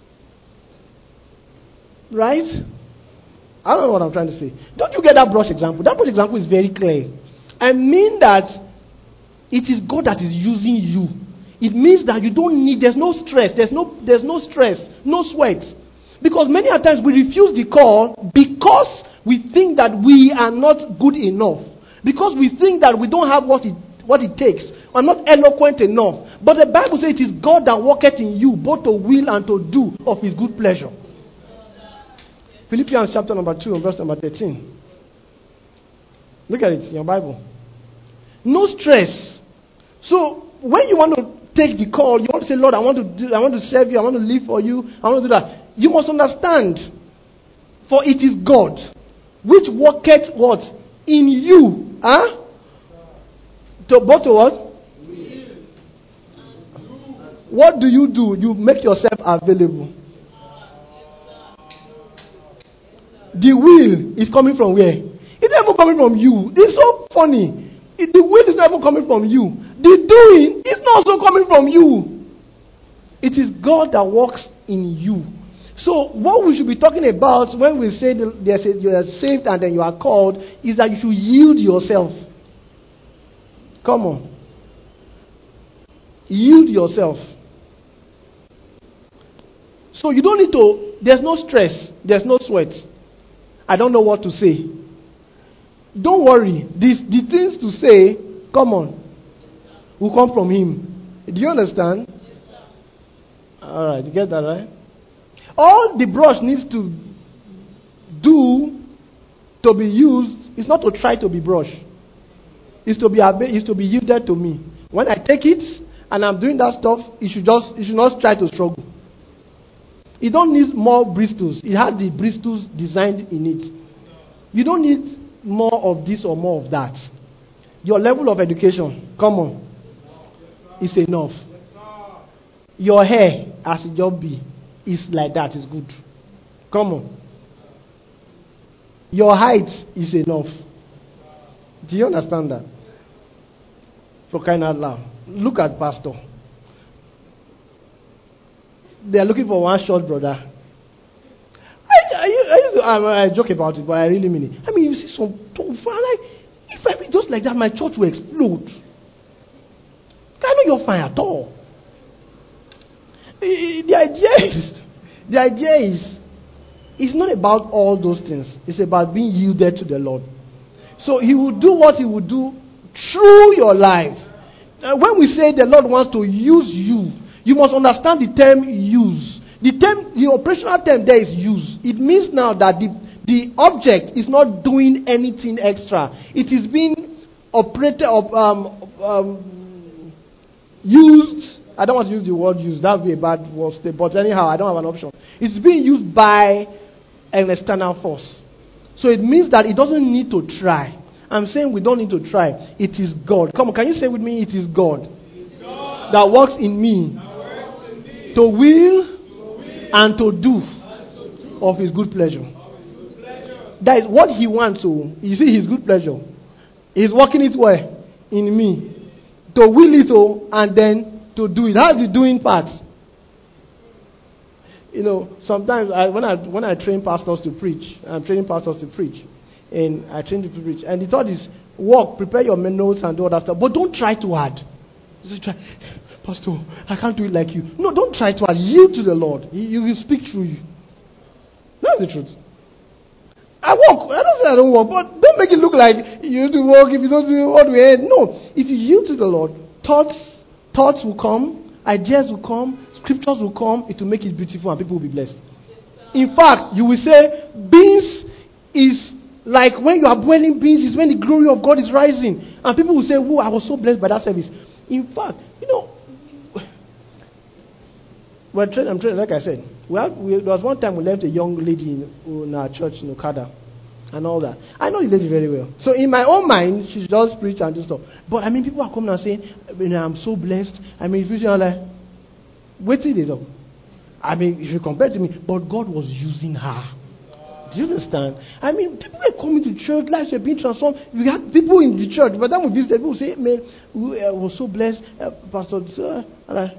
right? I don't know what I'm trying to say. Don't you get that brush example? That brush example is very clear. I mean that it is God that is using you. It means that you don't need, there's no stress, there's no there's no stress, no sweat. Because many a times we refuse the call because we think that we are not good enough. Because we think that we don't have what it what it takes. We're not eloquent enough. But the Bible says it is God that worketh in you, both to will and to do of his good pleasure. Philippians chapter number two and verse number thirteen. Look at it in your Bible. No stress. So when you want to take the call, you want to say, Lord, I want to do, I want to serve you, I want to live for you, I want to do that. You must understand, for it is God which worketh what? In you. Huh? To both to what? What do you do? You make yourself available. The will is coming from where? It's not even coming from you. It's so funny. It, the will is not even coming from you. The doing is not also coming from you. It is God that works in you. So what we should be talking about when we say that you are saved and then you are called is that you should yield yourself. Come on. Yield yourself. So you don't need to, there's no stress, there's no sweat. I don't know what to say. Don't worry. These, the things to say, come on, will come from him. Do you understand? Alright, you get that right? All the brush needs to do to be used is not to try to be brush. It's to be is to be yielded to me. When I take it and I'm doing that stuff, it should just it should not try to struggle. It don't need more bristles. It has the bristles designed in it. You don't need more of this or more of that. Your level of education, come on, is enough. Your hair, as it just be, is like that, is good. Come on. Your height is enough. Do you understand that? For crying out loud. Look at pastor. They are looking for one short brother. I, I, I, used to, I, I joke about it, but I really mean it. I mean, you see some tall, like, if I be just like that, my church will explode. I know you're fine at all. The idea is, the idea is, it's not about all those things. It's about being yielded to the Lord. So he will do what he will do through your life. Uh, when we say the Lord wants to use you, you must understand the term use. The term, the operational term there is use. It means now that the, the object is not doing anything extra. It is being operated, um, um, used. I don't want to use the word use. That would be a bad word. But anyhow, I don't have an option. It's being used by an external force. So it means that it doesn't need to try. I'm saying we don't need to try. It is God. Come on, can you say with me, it is God, it is God that works in me, works in me to, will to will and to do, and to do of his good pleasure. His good pleasure. That is what he wants. So you see his good pleasure. He's working it where? In me. To will it all and then to do it. How's the doing part? You know, sometimes I, when I when I train pastors to preach, I'm training pastors to preach, and I train them to preach. And the thought is, walk, prepare your notes and do all that stuff, but don't try too hard. Just try, Pastor, I can't do it like you. No, don't try too hard. Yield to the Lord. He, he will speak through you. That's the truth. I work. I don't say I don't work, but don't make it look like you have to work if you don't do what we had. No. If you yield to the Lord, thoughts, thoughts will come, ideas will come, scriptures will come. It will make it beautiful and people will be blessed. In fact, you will say, beans is like when you are boiling beans, is when the glory of God is rising. And people will say, whoa, I was so blessed by that service. In fact, you know, well, I'm training, like I said, we had, we, there was one time we left a young lady in, in our church in Okada and all that. I know the lady very well. So in my own mind, she just preach and do stuff. But I mean, people are coming and saying, I'm so blessed. I mean, if you are like, wait till it up. I mean, if you compare to me, but God was using her. Do you understand? I mean, people were coming to church, lives were being transformed. We had people in the church, but then we visited, people say, man, we uh, were so blessed. Uh, Pastor, uh, and I,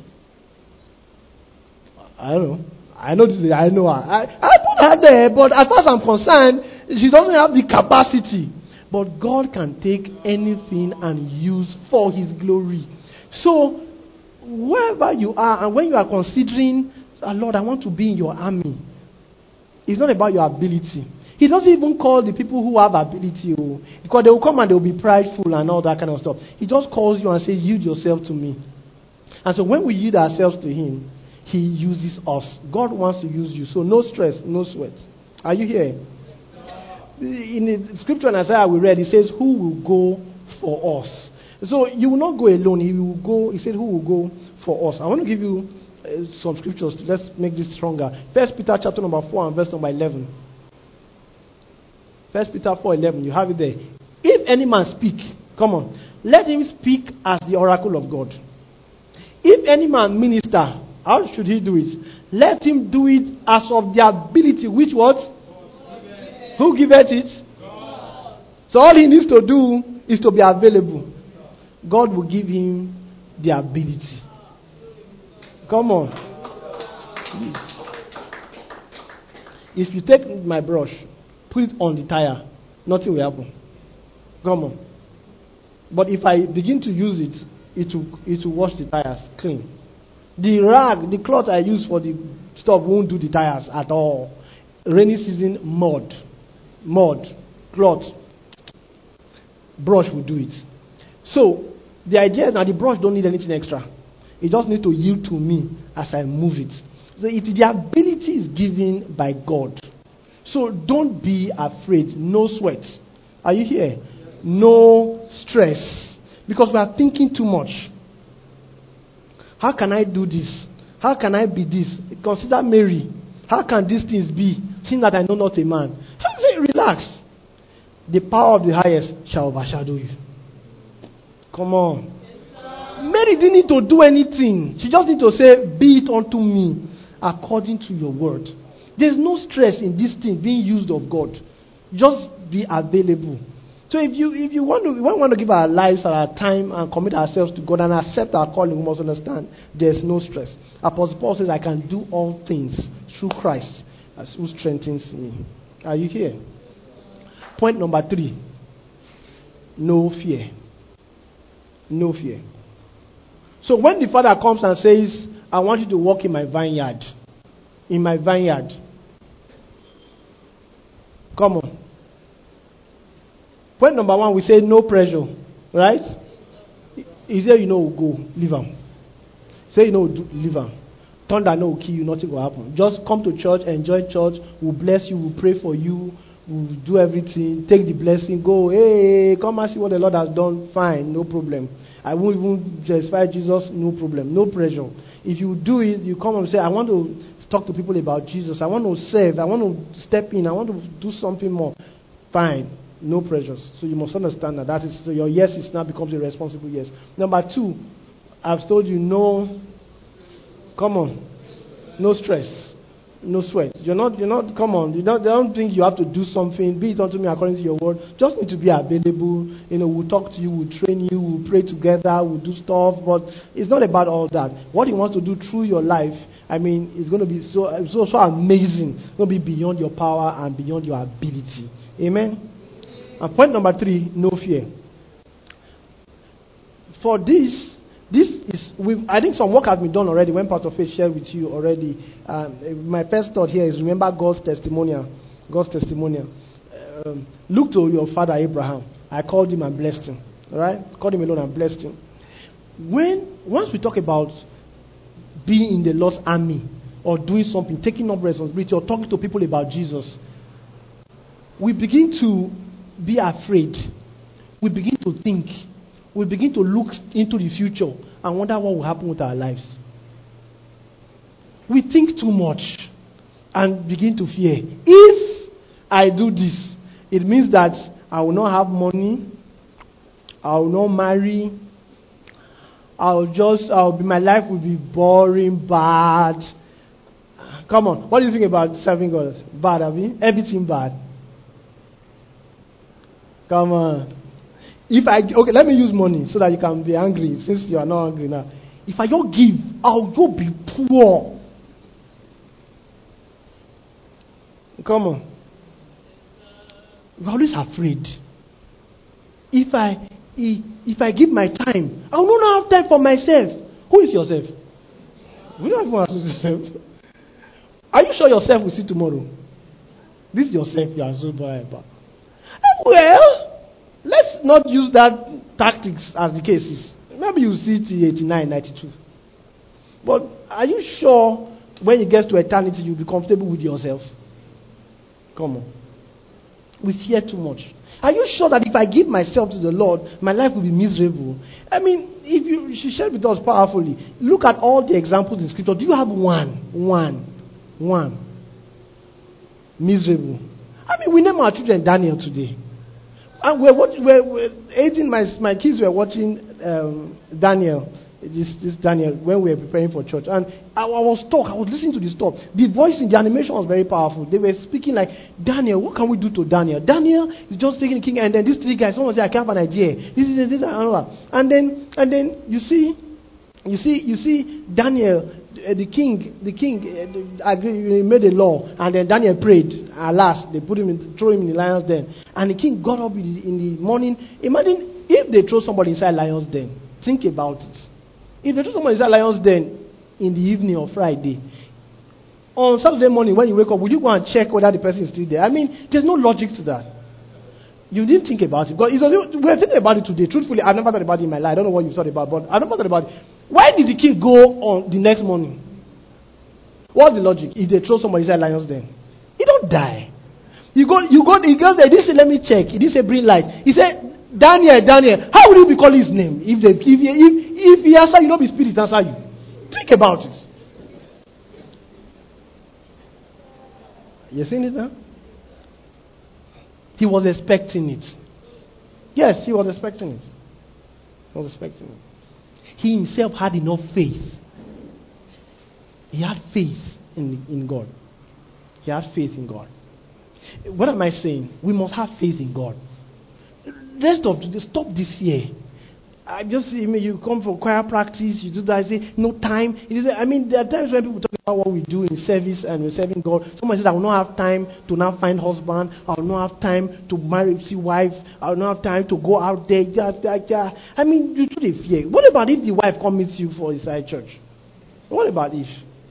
I don't know. I know this. I know her. I, I put her there, but as far as I'm concerned, she doesn't have the capacity. But God can take anything and use for His glory. So, wherever you are, and when you are considering, oh, Lord, I want to be in your army, it's not about your ability. He doesn't even call the people who have ability, oh, because they will come and they will be prideful and all that kind of stuff. He just calls you and says, yield yourself to me. And so when we yield ourselves to Him, He uses us. God wants to use you. So no stress, no sweat. Are you here? In the scripture in Isaiah we read, it says, who will go for us? So you will not go alone. He will go. He said, who will go for us? I want to give you uh, some scriptures. Let's make this stronger. First Peter chapter number four and verse number eleven. First Peter four eleven. You have it there. If any man speak, come on, let him speak as the oracle of God. If any man minister, how should he do it? Let him do it as of the ability which what? Who giveth it? God. So all he needs to do is to be available. God will give him the ability. Come on. If you take my brush, put it on the tire, nothing will happen. Come on. But if I begin to use it, it will, it will wash the tires clean. The rag, the cloth I use for the stuff won't do the tires at all. Rainy season, mud. Mud. Cloth. Brush will do it. So, the idea is that the brush don't need anything extra. It just needs to yield to me as I move it. So, it, the ability is given by God. So, don't be afraid. No sweat. Are you here? No stress. Because we are thinking too much. How can I do this? How can I be this? Consider Mary. How can these things be? Seeing that I know not a man. How say, relax. The power of the highest shall overshadow you. Come on. Mary didn't need to do anything. She just need to say, be it unto me according to your word. There's no stress in this thing being used of God. Just be available. So if you if you want to, we want to give our lives and our time and commit ourselves to God and accept our calling, we must understand there's no stress. Apostle Paul says, I can do all things through Christ who strengthens me. Are you here? Point number three. No fear. No fear. So when the Father comes and says, I want you to walk in my vineyard, in my vineyard, come on. Point number one, we say no pressure, right? He said, you know, go, leave him. Say, you know, do, leave him. Thunder no will kill you, nothing will happen. Just come to church, enjoy church, we'll bless you, we'll pray for you, we'll do everything, take the blessing, go, hey, come and see what the Lord has done, fine, no problem. I won't even justify Jesus, no problem, no pressure. If you do it, you come and say, I want to talk to people about Jesus, I want to serve, I want to step in, I want to do something more, fine. No pressures. So you must understand that that is so your yes is now becomes a responsible yes. Number two, I've told you no. Come on, no stress, no sweat. You're not. You're not. Come on. You don't. They don't think you have to do something. Be it unto me according to your word. Just need to be available. You know, we'll talk to you. We'll train you. We'll pray together. We'll do stuff. But it's not about all that. What He wants to do through your life, I mean, it's going to be so so so amazing. It's going to be beyond your power and beyond your ability. Amen. And point number three, no fear. For this, this is, we've, I think some work has been done already when Pastor Faith shared with you already. Um, my first thought here is remember God's testimonial. God's testimonial. Um, look to your father Abraham. I called him and blessed him. All right? Called him alone and blessed him. When, once we talk about being in the Lord's army, or doing something, taking up responsibility, or talking to people about Jesus, we begin to be afraid. We begin to think. We begin to look into the future and wonder what will happen with our lives. We think too much and begin to fear. If I do this, it means that I will not have money, I will not marry, I'll just, I'll be, my life will be boring, bad. Come on, what do you think about serving God? Bad, have you? Everything bad. Come on. If I, okay, let me use money so that you can be angry since you are not angry now. If I don't give, I'll go be poor. Come on. You're always afraid. If I, if, if I give my time, I will not have time for myself. Who is yourself? We don't have one to yourself. Are you sure yourself will see tomorrow? This is yourself you are so bad about. Well, let's not use that tactics as the case is. Maybe you see till eighty-nine, ninety-two. But are you sure when you get to eternity you'll be comfortable with yourself? Come on. We fear too much. Are you sure that if I give myself to the Lord, my life will be miserable? I mean, if you, she shared with us powerfully. Look at all the examples in Scripture. Do you have one? One. One. Miserable. I mean, we name our children Daniel today. And we're, we're, we're eighteen, my, my kids were watching um, Daniel, this, this Daniel, when we were preparing for church. And I, I was talk, I was listening to the stuff. The voice in the animation was very powerful. They were speaking like, Daniel, what can we do to Daniel? Daniel is just taking the king, and then these three guys, someone said, I can't have an idea. This is this and that. And then, and then you see, you see, you see Daniel, uh, the king, the king uh, agreed, made a law, and then Daniel prayed. Alas, they put him in, throw him in the lion's den. And the king got up in the, in the morning. Imagine if they throw somebody inside lion's den. Think about it. If they throw somebody inside lion's den in the evening or Friday, on Saturday morning when you wake up, will you go and check whether the person is still there? I mean, there's no logic to that. You didn't think about it. Because we're thinking about it today. Truthfully, I've never thought about it in my life. I don't know what you thought about, but I've never thought about it. Why did the king go on the next morning? What's the logic? If they throw somebody inside lion's den, he don't die. You go, you go, he goes there. He didn't say, let me check. He didn't say, bring light. He said, Daniel, Daniel. How will you be calling his name? If they, if he, if, if he answer you, not be spirit answer you. Think about it. You seen it now? He was expecting it. Yes, he was expecting it. He was expecting it. He himself had enough faith. He had faith in, in God. He had faith in God. What am I saying? We must have faith in God. Rest of today, stop this fear. I just see, I mean, you come for choir practice, you do that, I say, no time. It is, I mean, there are times when people talk about what we do in service and we're serving God. Someone says, I will not have time to now find husband. I will not have time to marry, see wife. I will not have time to go out there. Yeah, yeah, yeah. I mean, you do the fear. What about if the wife comes meet you for inside church? What about if?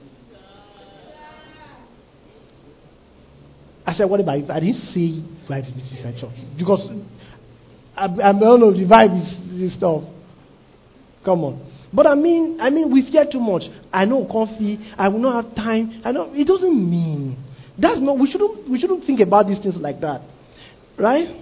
I said, what about if? I didn't say wife meets you inside church. Because I, I don't know, the vibe is this stuff. Come on. But I mean, I mean, we fear too much. I know coffee. I will not have time. I know it doesn't mean that's not. We shouldn't. We shouldn't think about these things like that, right?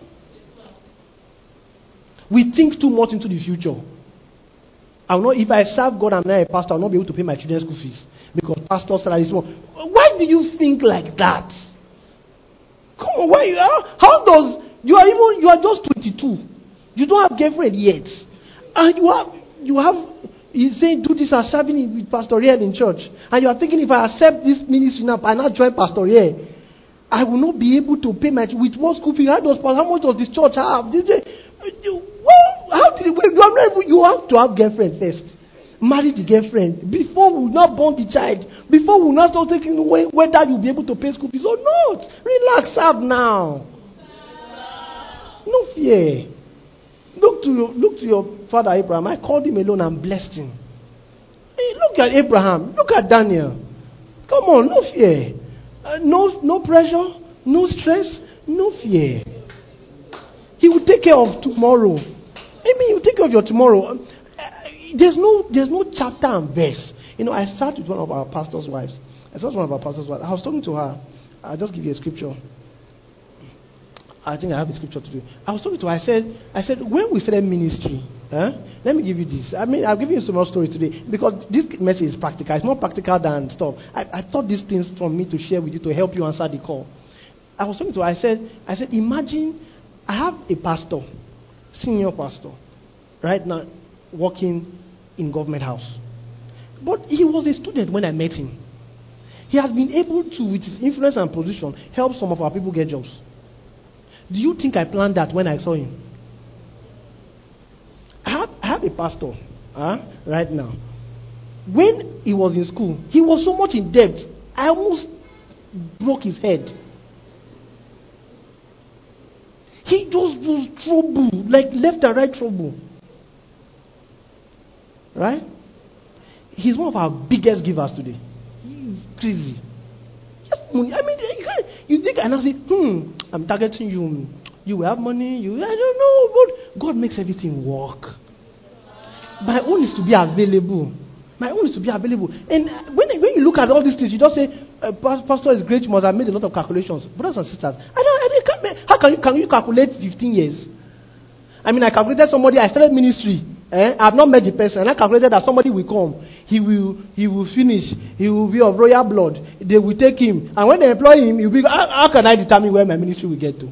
We think too much into the future. I will not. If I serve God and I'm not a pastor, I will not be able to pay my children's school fees because pastor salary is small. Why do you think like that? Come on. Why? How, how does you are even? You are just twenty-two. You don't have girlfriend yet, and you have. You have, he's saying, do this as serving with Pastor Riel in church. And you are thinking, if I accept this ministry now, I not join Pastor Riel, I will not be able to pay my, with what school fee, how, does, how much does this church have? This, well, how did it, you, are not able, you have to have girlfriend first. Marry the girlfriend. Before we will not born the child. Before we will not start taking away whether you'll be able to pay school fees or not. Relax, serve now. No fear. Look to your, look to your father Abraham. I called him alone and blessed him. Hey, look at Abraham. Look at Daniel. Come on, no fear. Uh, no, no pressure. No stress, no fear. He will take care of tomorrow. I mean, he will take care of your tomorrow. There's no, there's no chapter and verse. You know, I sat with one of our pastor's wives. I sat with one of our pastor's wives. I was talking to her. I'll just give you a scripture. I think I have a scripture to do. I was talking to her. I said, I said, when we started ministry, huh? Let me give you this. I mean, I'll give you some more story today because this message is practical. It's more practical than stuff. I, I thought these things from me to share with you to help you answer the call. I was talking to her. I said, I said, imagine I have a pastor, senior pastor, right now working in government house. But he was a student when I met him. He has been able to, with his influence and position, help some of our people get jobs. Do you think I planned that when I saw him? I have, I have a pastor huh, right now. When he was in school, he was so much in debt, I almost broke his head. He just was trouble, like left and right trouble. Right? He's one of our biggest givers today. He's crazy. I mean, you, can't, you think and I say, hmm, I'm targeting you. You will have money. You, I don't know, but God makes everything work. My own is to be available. My own is to be available. And when, when you look at all these things, you just say, uh, Pastor is great. You must have made a lot of calculations, brothers and sisters. I don't. I can't make, how can you can you calculate fifteen years? I mean, I calculated somebody. I started ministry. Eh? I have not met the person, and I calculated that somebody will come. He will, he will finish. He will be of royal blood. They will take him, and when they employ him, he will be. How, how can I determine where my ministry will get to?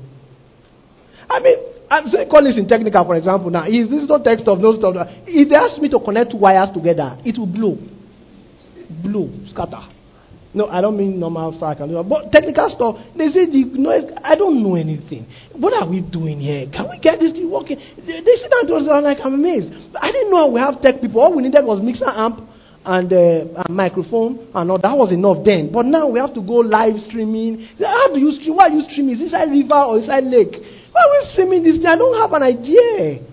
I mean, I'm saying call this in technical, for example. Now, is this not text of no stuff? If they ask me to connect two wires together, it will blow, blow, scatter. No, I don't mean normal stuff. But technical stuff, they say the noise. I don't know anything. What are we doing here? Can we get this thing working? They, they sit down to us and I'm like, I'm amazed. I didn't know we have tech people. All we needed was mixer amp and uh, a microphone and all. That was enough then. But now we have to go live streaming. How do you stream? Why are you streaming? Is it inside river or inside lake? Why are we streaming this thing? I don't have an idea.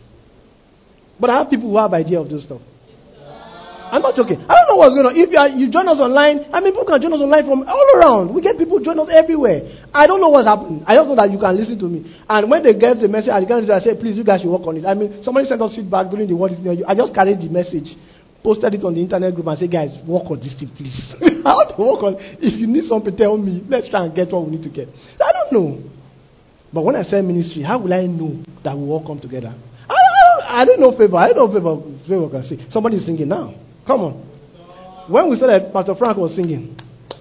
But I have people who have idea of this stuff. I'm not joking. I don't know what's going on. If you, are, you join us online, I mean, people can join us online from all around. We get people join us everywhere. I don't know what's happening. I just know that you can listen to me. And when they get the message, I can I say, please, you guys should work on it. I mean, somebody sent us feedback during the What Is Near You. I just carried the message, posted it on the internet group and said, guys, work on this thing, please. How to work on it? If you need something, tell me. Let's try and get what we need to get. I don't know. But when I say ministry, how will I know that we all come together? I don't, I don't know favor. I don't know favor, favor can say. Somebody is singing now. Come on. When we started, Pastor Frank was singing.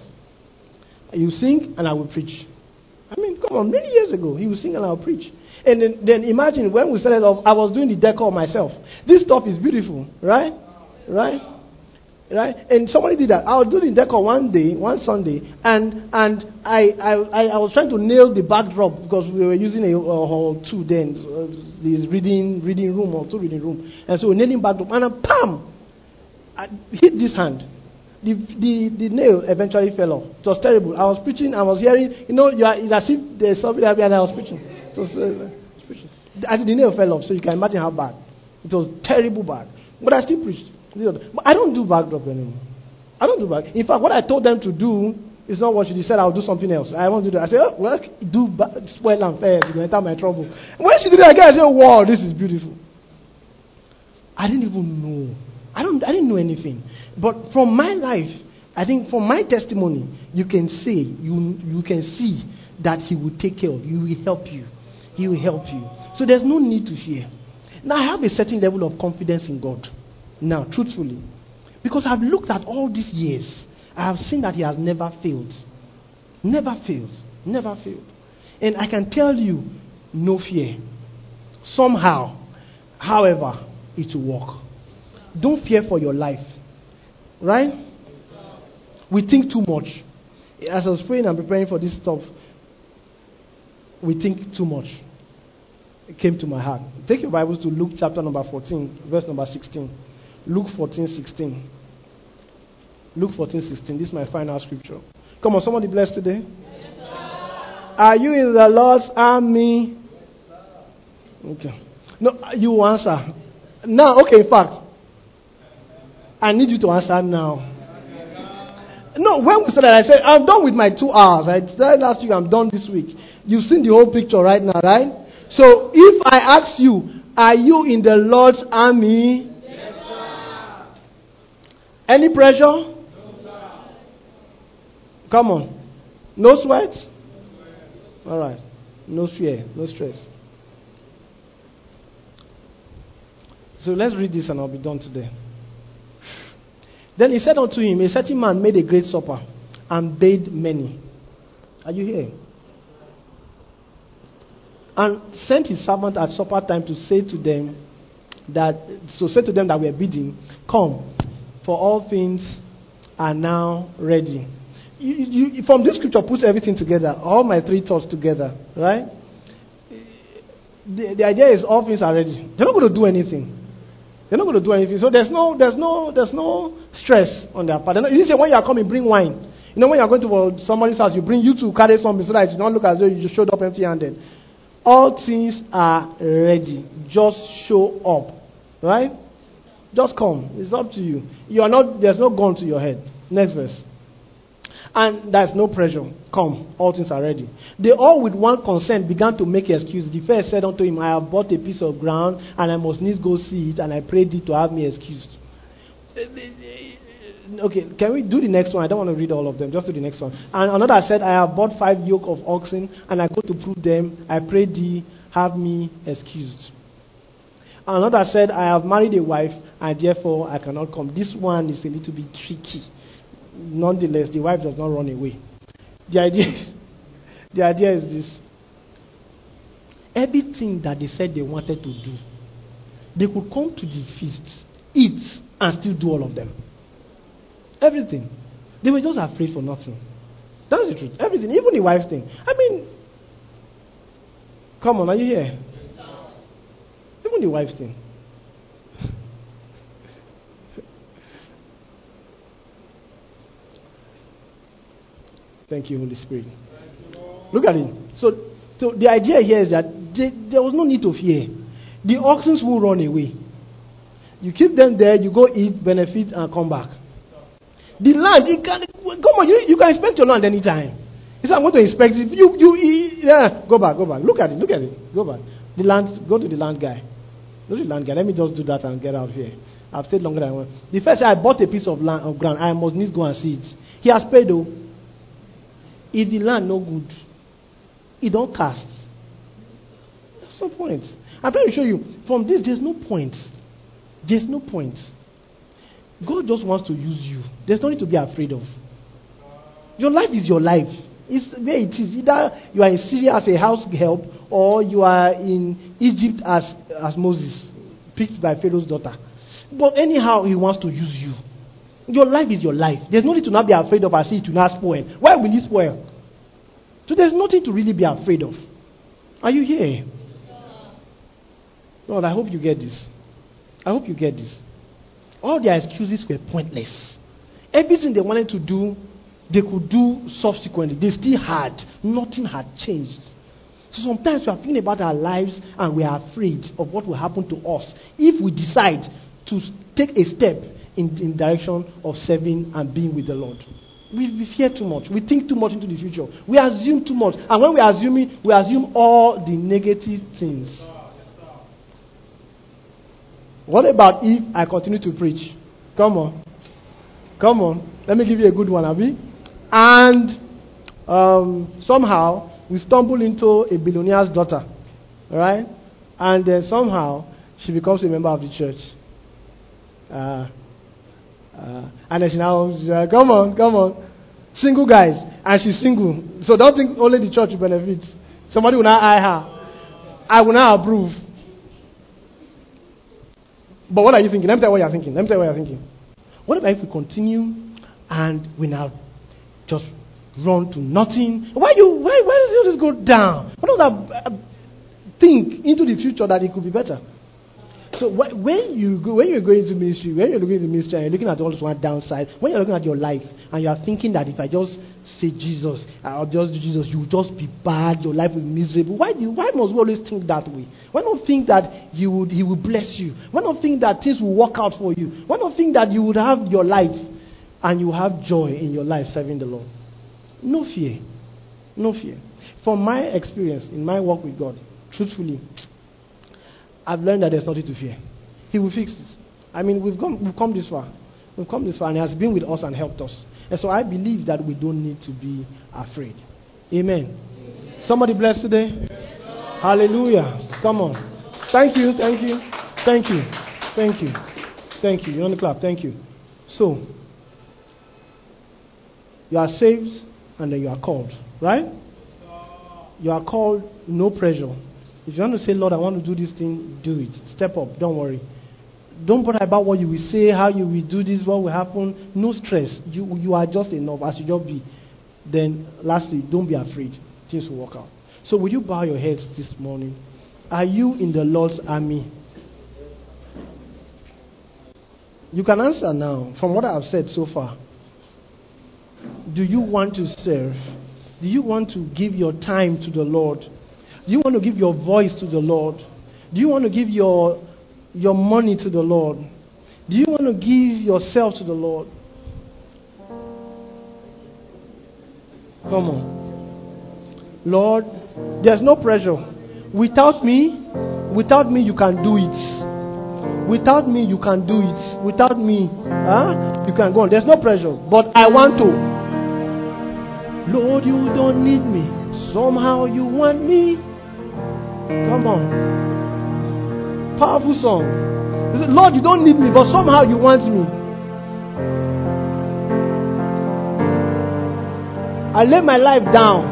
You sing and I will preach. I mean, come on. Many years ago, he would sing and I will preach. And then, then imagine when we started off, I was doing the decor myself. This stuff is beautiful, right? Right? Right? And somebody did that. I was doing the decor one day, one Sunday, and and I I, I was trying to nail the backdrop because we were using a, a hall two then, uh, this reading reading room or two reading room, and so we were nailing backdrop, and then, bam! I hit this hand. The, the the nail eventually fell off. It was terrible. I was preaching. I was hearing. You know, you are, it's as if there's something happening. And I was preaching. It was, uh, I was preaching. I think the nail fell off, so you can imagine how bad. It was terrible bad. But I still preached. But I don't do backdrop anymore. I don't do back. In fact, what I told them to do is not what she said. I'll do something else. I won't do that. I said, oh, well, do ba- spoil and fair. You're going to enter my trouble. When she did it again, I said, wow, this is beautiful. I didn't even know. I don't. I didn't know anything. But from my life, I think from my testimony, you can say, you you can see that he will take care of you. He will help you. He will help you. So there's no need to fear. Now I have a certain level of confidence in God. Now, truthfully, because I've looked at all these years, I have seen that he has never failed. Never failed. Never failed. And I can tell you, no fear. Somehow, however, it will work. Don't fear for your life. Right? We think too much. As I was praying and preparing for this stuff, we think too much. It came to my heart. Take your Bibles to Luke chapter number fourteen, verse number sixteen. Luke fourteen, sixteen. Luke fourteen, sixteen. This is my final scripture. Come on, somebody blessed today? Yes, sir. Are you in the Lord's army? Yes, okay. No, you answer. Now, okay, in fact, I need you to answer now. No, when we started, I said, I'm done with my two hours. I said last week, I'm done this week. You've seen the whole picture right now, right? So if I ask you, are you in the Lord's army? Yes, sir. Any pressure? No, sir. Come on. No sweat? No sweat. All right. No fear, no stress. So let's read this and I'll be done today. Then he said unto him, a certain man made a great supper and bade many. Are you here? And sent his servant at supper time to say to them that, so say to them that were bidding, come, for all things are now ready. You, you, from this scripture, puts everything together, all my three thoughts together, right? The, the idea is all things are ready. They're not going to do anything. They're not going to do anything. So there's no, there's no, there's no stress on their part. Not, you say when you are coming, bring wine. You know when you are going to uh, somebody's house, you bring you to carry something so that it don't look as though you just showed up empty-handed. All things are ready. Just show up, right? Just come. It's up to you. You are not. There's no gun to your head. Next verse. And there's no pressure. Come, all things are ready. They all with one consent began to make excuses. The first said unto him, I have bought a piece of ground, and I must needs go see it, and I pray thee to have me excused. Okay, can we do the next one? I don't want to read all of them. Just do the next one. And another said, I have bought five yoke of oxen, and I go to prove them. I pray thee, have me excused. Another said, I have married a wife, and therefore I cannot come. This one is a little bit tricky. Nonetheless, the wife does not run away. The idea is, the idea is this. Everything that they said they wanted to do, they could come to the feast, eat, and still do all of them. Everything. They were just afraid for nothing. That's the truth. Everything. Even the wife thing. I mean, come on, are you here? Even the wife thing. Thank you, Holy Spirit. Look at it. So, so the idea here is that they, there was no need to fear. The oxen will run away. You keep them there, you go eat, benefit, and come back. The land, you can come on, you, you can inspect your land anytime. He said, I'm going to inspect it. You, you, yeah, go back, go back. Look at it, look at it. Go back. The land, go to the land guy. Go to the land guy. Let me just do that and get out here. I've stayed longer than I want. The first said, I bought a piece of land of ground. I must need go and see it. He has paid though. If the land no good, it don't cast. There's no point. I'm trying to show you, from this, there's no point. There's no point. God just wants to use you. There's nothing to be afraid of. Your life is your life. It's where it is. Either you are in Syria as a house help, or you are in Egypt as, as Moses, picked by Pharaoh's daughter. But anyhow, he wants to use you. Your life is your life. There's no need to not be afraid of as it will not spoil. Why will it spoil? So there's nothing to really be afraid of. Are you here? Lord, I hope you get this. I hope you get this. All their excuses were pointless. Everything they wanted to do, they could do subsequently. They still had. Nothing had changed. So sometimes we are thinking about our lives and we are afraid of what will happen to us if we decide to take a step in in direction of serving and being with the Lord. We, we fear too much. We think too much into the future. We assume too much. And when we are assuming, we assume all the negative things. What about if I continue to preach? Come on. Come on. Let me give you a good one, Abi. And um, somehow we stumble into a billionaire's daughter. Right? And then somehow she becomes a member of the church. Uh, Uh, and then she now, she's like, come on, come on. Single guys. And she's single. So don't think only the church will benefit. Somebody will not eye her. I will not approve. But what are you thinking? Let me tell you what you're thinking. Let me tell you what you're thinking. What about if we continue and we now just run to nothing? Why you? Why, why does all this go down? Why don't I think into the future that it could be better? So when you go, when you're going into ministry, when you're looking into ministry and you're looking at all this one downside, when you're looking at your life and you are thinking that if I just say Jesus, I'll just do Jesus, you will just be bad, your life will be miserable. Why do you, why must we always think that way? Why not think that he would he will bless you? Why not think that things will work out for you? Why not think that you would have your life and you have joy in your life serving the Lord. No fear. No fear. From my experience, in my work with God, truthfully, I've learned that there's nothing to fear. He will fix this. I mean, we've come, we've come this far. We've come this far, and He has been with us and helped us. And so I believe that we don't need to be afraid. Amen. Amen. Somebody blessed today? Yes, hallelujah. Come on. Thank you, thank you, thank you, thank you, thank you. You want to clap? Thank you. So, you are saved and then you are called, right? You are called, no pressure. If you want to say, Lord, I want to do this thing, do it. Step up, don't worry. Don't bother about what you will say, how you will do this, what will happen. No stress. You you are just enough as you just be. Then, lastly, don't be afraid. Things will work out. So, will you bow your heads this morning? Are you in the Lord's army? You can answer now from what I have said so far. Do you want to serve? Do you want to give your time to the Lord? Do you want to give your voice to the Lord? Do you want to give your your money to the Lord? Do you want to give yourself to the Lord? Come on. Lord, there's no pressure. Without me, without me you can do it. Without me you can do it. Without me, huh? You can go on. There's no pressure. But I want to. Lord, you don't need me. Somehow you want me. Come on. Powerful song. Lord, you don't need me, but somehow you want me. I lay my life down.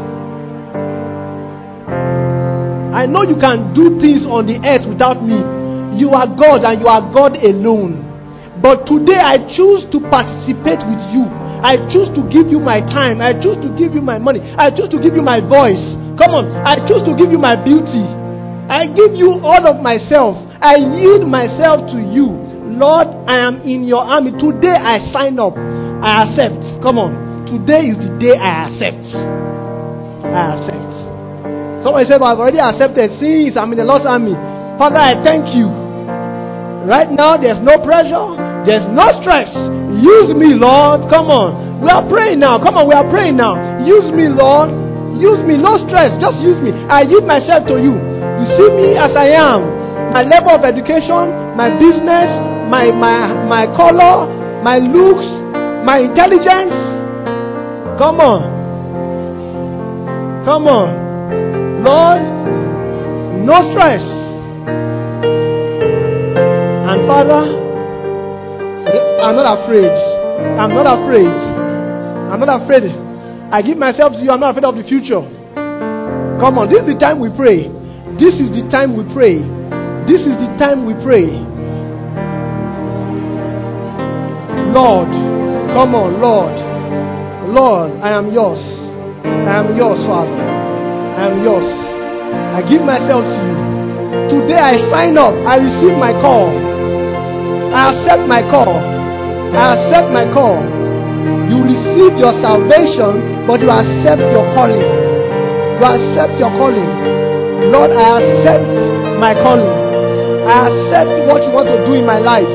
I know you can do things on the earth without me. You are God and you are God alone. But today I choose to participate with you. I choose to give you my time. I choose to give you my money. I choose to give you my voice. Come on. I choose to give you my beauty. I give you all of myself. I yield myself to you. Lord, I am in your army. Today I sign up. I accept. Come on. Today is the day I accept. I accept. Somebody said, I've already accepted. Since I'm in the Lord's army. Father, I thank you. Right now, there's no pressure. There's no stress. Use me, Lord. Come on. We are praying now. Come on, we are praying now. Use me, Lord. Use me. No stress. Just use me. I give myself to you. You see me as I am. My level of education, my business, my my my color, my looks, my intelligence. Come on. Come on. Lord, no stress. And Father, I'm not afraid. I'm not afraid. I'm not afraid. I give myself to you. I'm not afraid of the future. Come on. This is the time we pray. This is the time we pray. This is the time we pray. Lord, come on, Lord. Lord, I am yours. I am yours, Father. I am yours. I give myself to you. Today I sign up. I receive my call. I accept my call. I accept my call. You receive your salvation, but you accept your calling. You accept your calling. Lord, I accept my calling. I accept what you want to do in my life.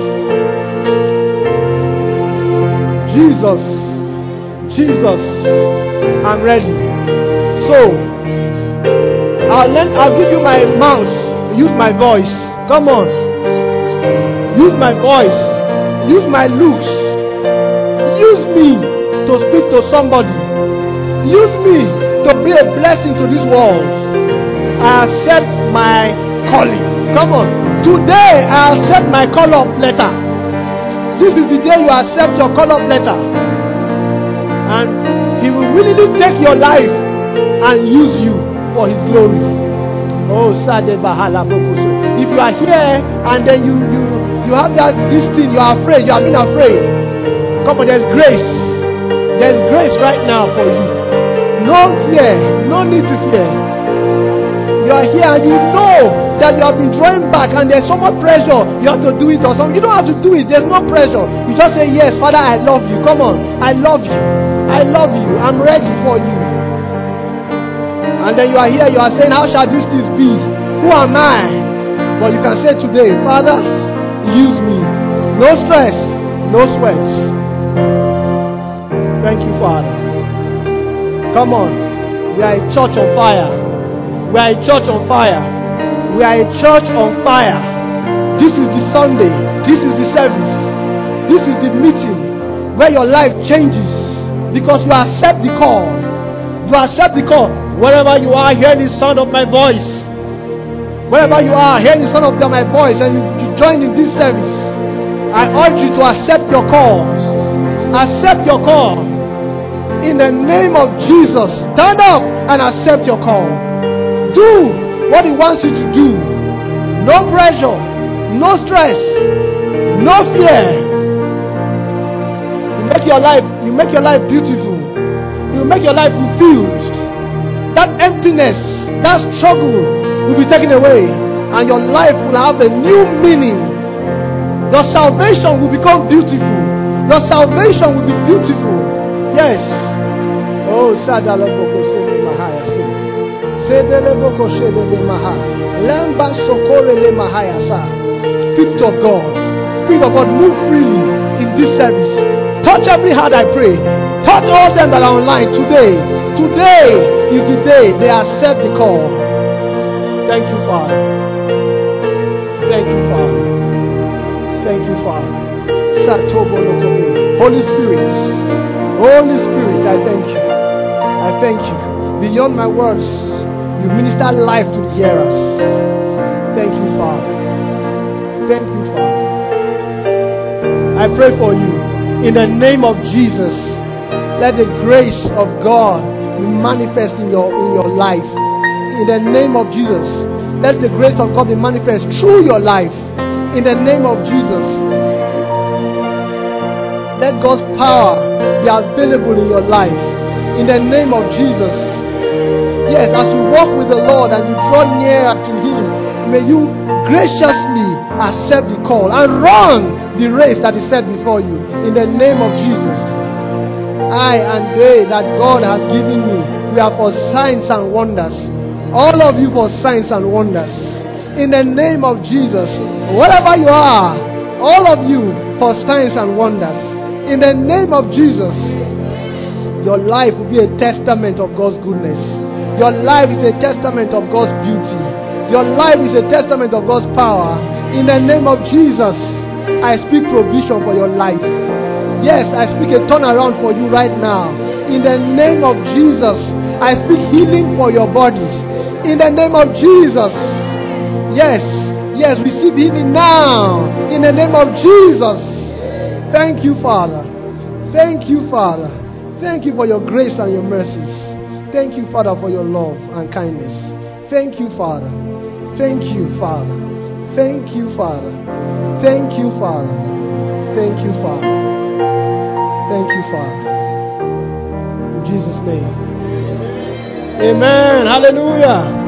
Jesus. Jesus. I'm ready. So, I'll, let, I'll give you my mouth. Use my voice. Come on. Use my voice. Use my looks. Use me to speak to somebody. Use me to be a blessing to this world. I accept my calling. Come on. Today I accept my call-up letter. This is the day you accept your call-up letter. And He will willingly take your life and use you for His glory. Oh, Sade Bahala Bokoso. If you are here and then you you You have that this thing, you are afraid, you have been afraid. Come on, there's grace. There's grace right now for you. No fear, no need to fear. You are here and you know that you have been drawing back and there's so much pressure. You have to do it or something. You don't have to do it, there's no pressure. You just say, yes, Father, I love you. Come on, I love you. I love you. I'm ready for you. And then you are here, you are saying, how shall these things be? Who am I? But you can say today, Father, use me. No stress, no sweat. Thank you, Father. Come on. We are a church on fire. We are a church on fire. We are a church on fire. This is the Sunday. This is the service. This is the meeting where your life changes because you accept the call. You accept the call. Wherever you are, hearing the sound of my voice. Wherever you are, hearing the sound of my voice, and you, you join in this service, I urge you to accept your call. Accept your call. In the name of Jesus, stand up and accept your call. Do what He wants you to do. No pressure, no stress, no fear. You make your life, you make your life beautiful. You make your life fulfilled. That emptiness, that struggle will be taken away, and your life will have a new meaning. Your salvation will become beautiful. Your salvation will be beautiful. Yes. Oh, Sadalaboko Sede Mahaya. Sedeleboko Sede Mahaya. Lamba Sokore Le Mahaya Sa. Spirit of God. Spirit of God, move freely in this service. Touch every heart, I pray. Touch all them that are online today. Today is the day they accept the call. Thank you, Father. Thank you, Father. Thank you, Father. Holy Spirit, Holy Spirit, I thank you. I thank you. Beyond my words, you minister life to the hearers. Thank you, Father. Thank you, Father. I pray for you. In the name of Jesus, let the grace of God be manifest in your, in your life. In the name of Jesus, let the grace of God be manifest through your life. In the name of Jesus, let God's power be available in your life. In the name of Jesus. Yes, as you walk with the Lord and you draw near to Him, may you graciously accept the call and run the race that is set before you. In the name of Jesus. I and they that God has given me, we are for signs and wonders. All of you for signs and wonders. In the name of Jesus. Wherever you are, all of you for signs and wonders. In the name of Jesus. Your life will be a testament of God's goodness. Your life is a testament of God's beauty. Your life is a testament of God's power. In the name of Jesus, I speak provision for your life. Yes, I speak a turnaround for you right now. In the name of Jesus, I speak healing for your bodies. In the name of Jesus. Yes, yes, receive healing now. In the name of Jesus. Thank you, Father. Thank you, Father. Thank you for your grace and your mercies. Thank you, Father, for your love and kindness. Thank you, Father. Thank you, Father. Thank you, Father. Thank you, Father. Thank you, Father. Thank you, Father. In Jesus' name. Amen. Hallelujah.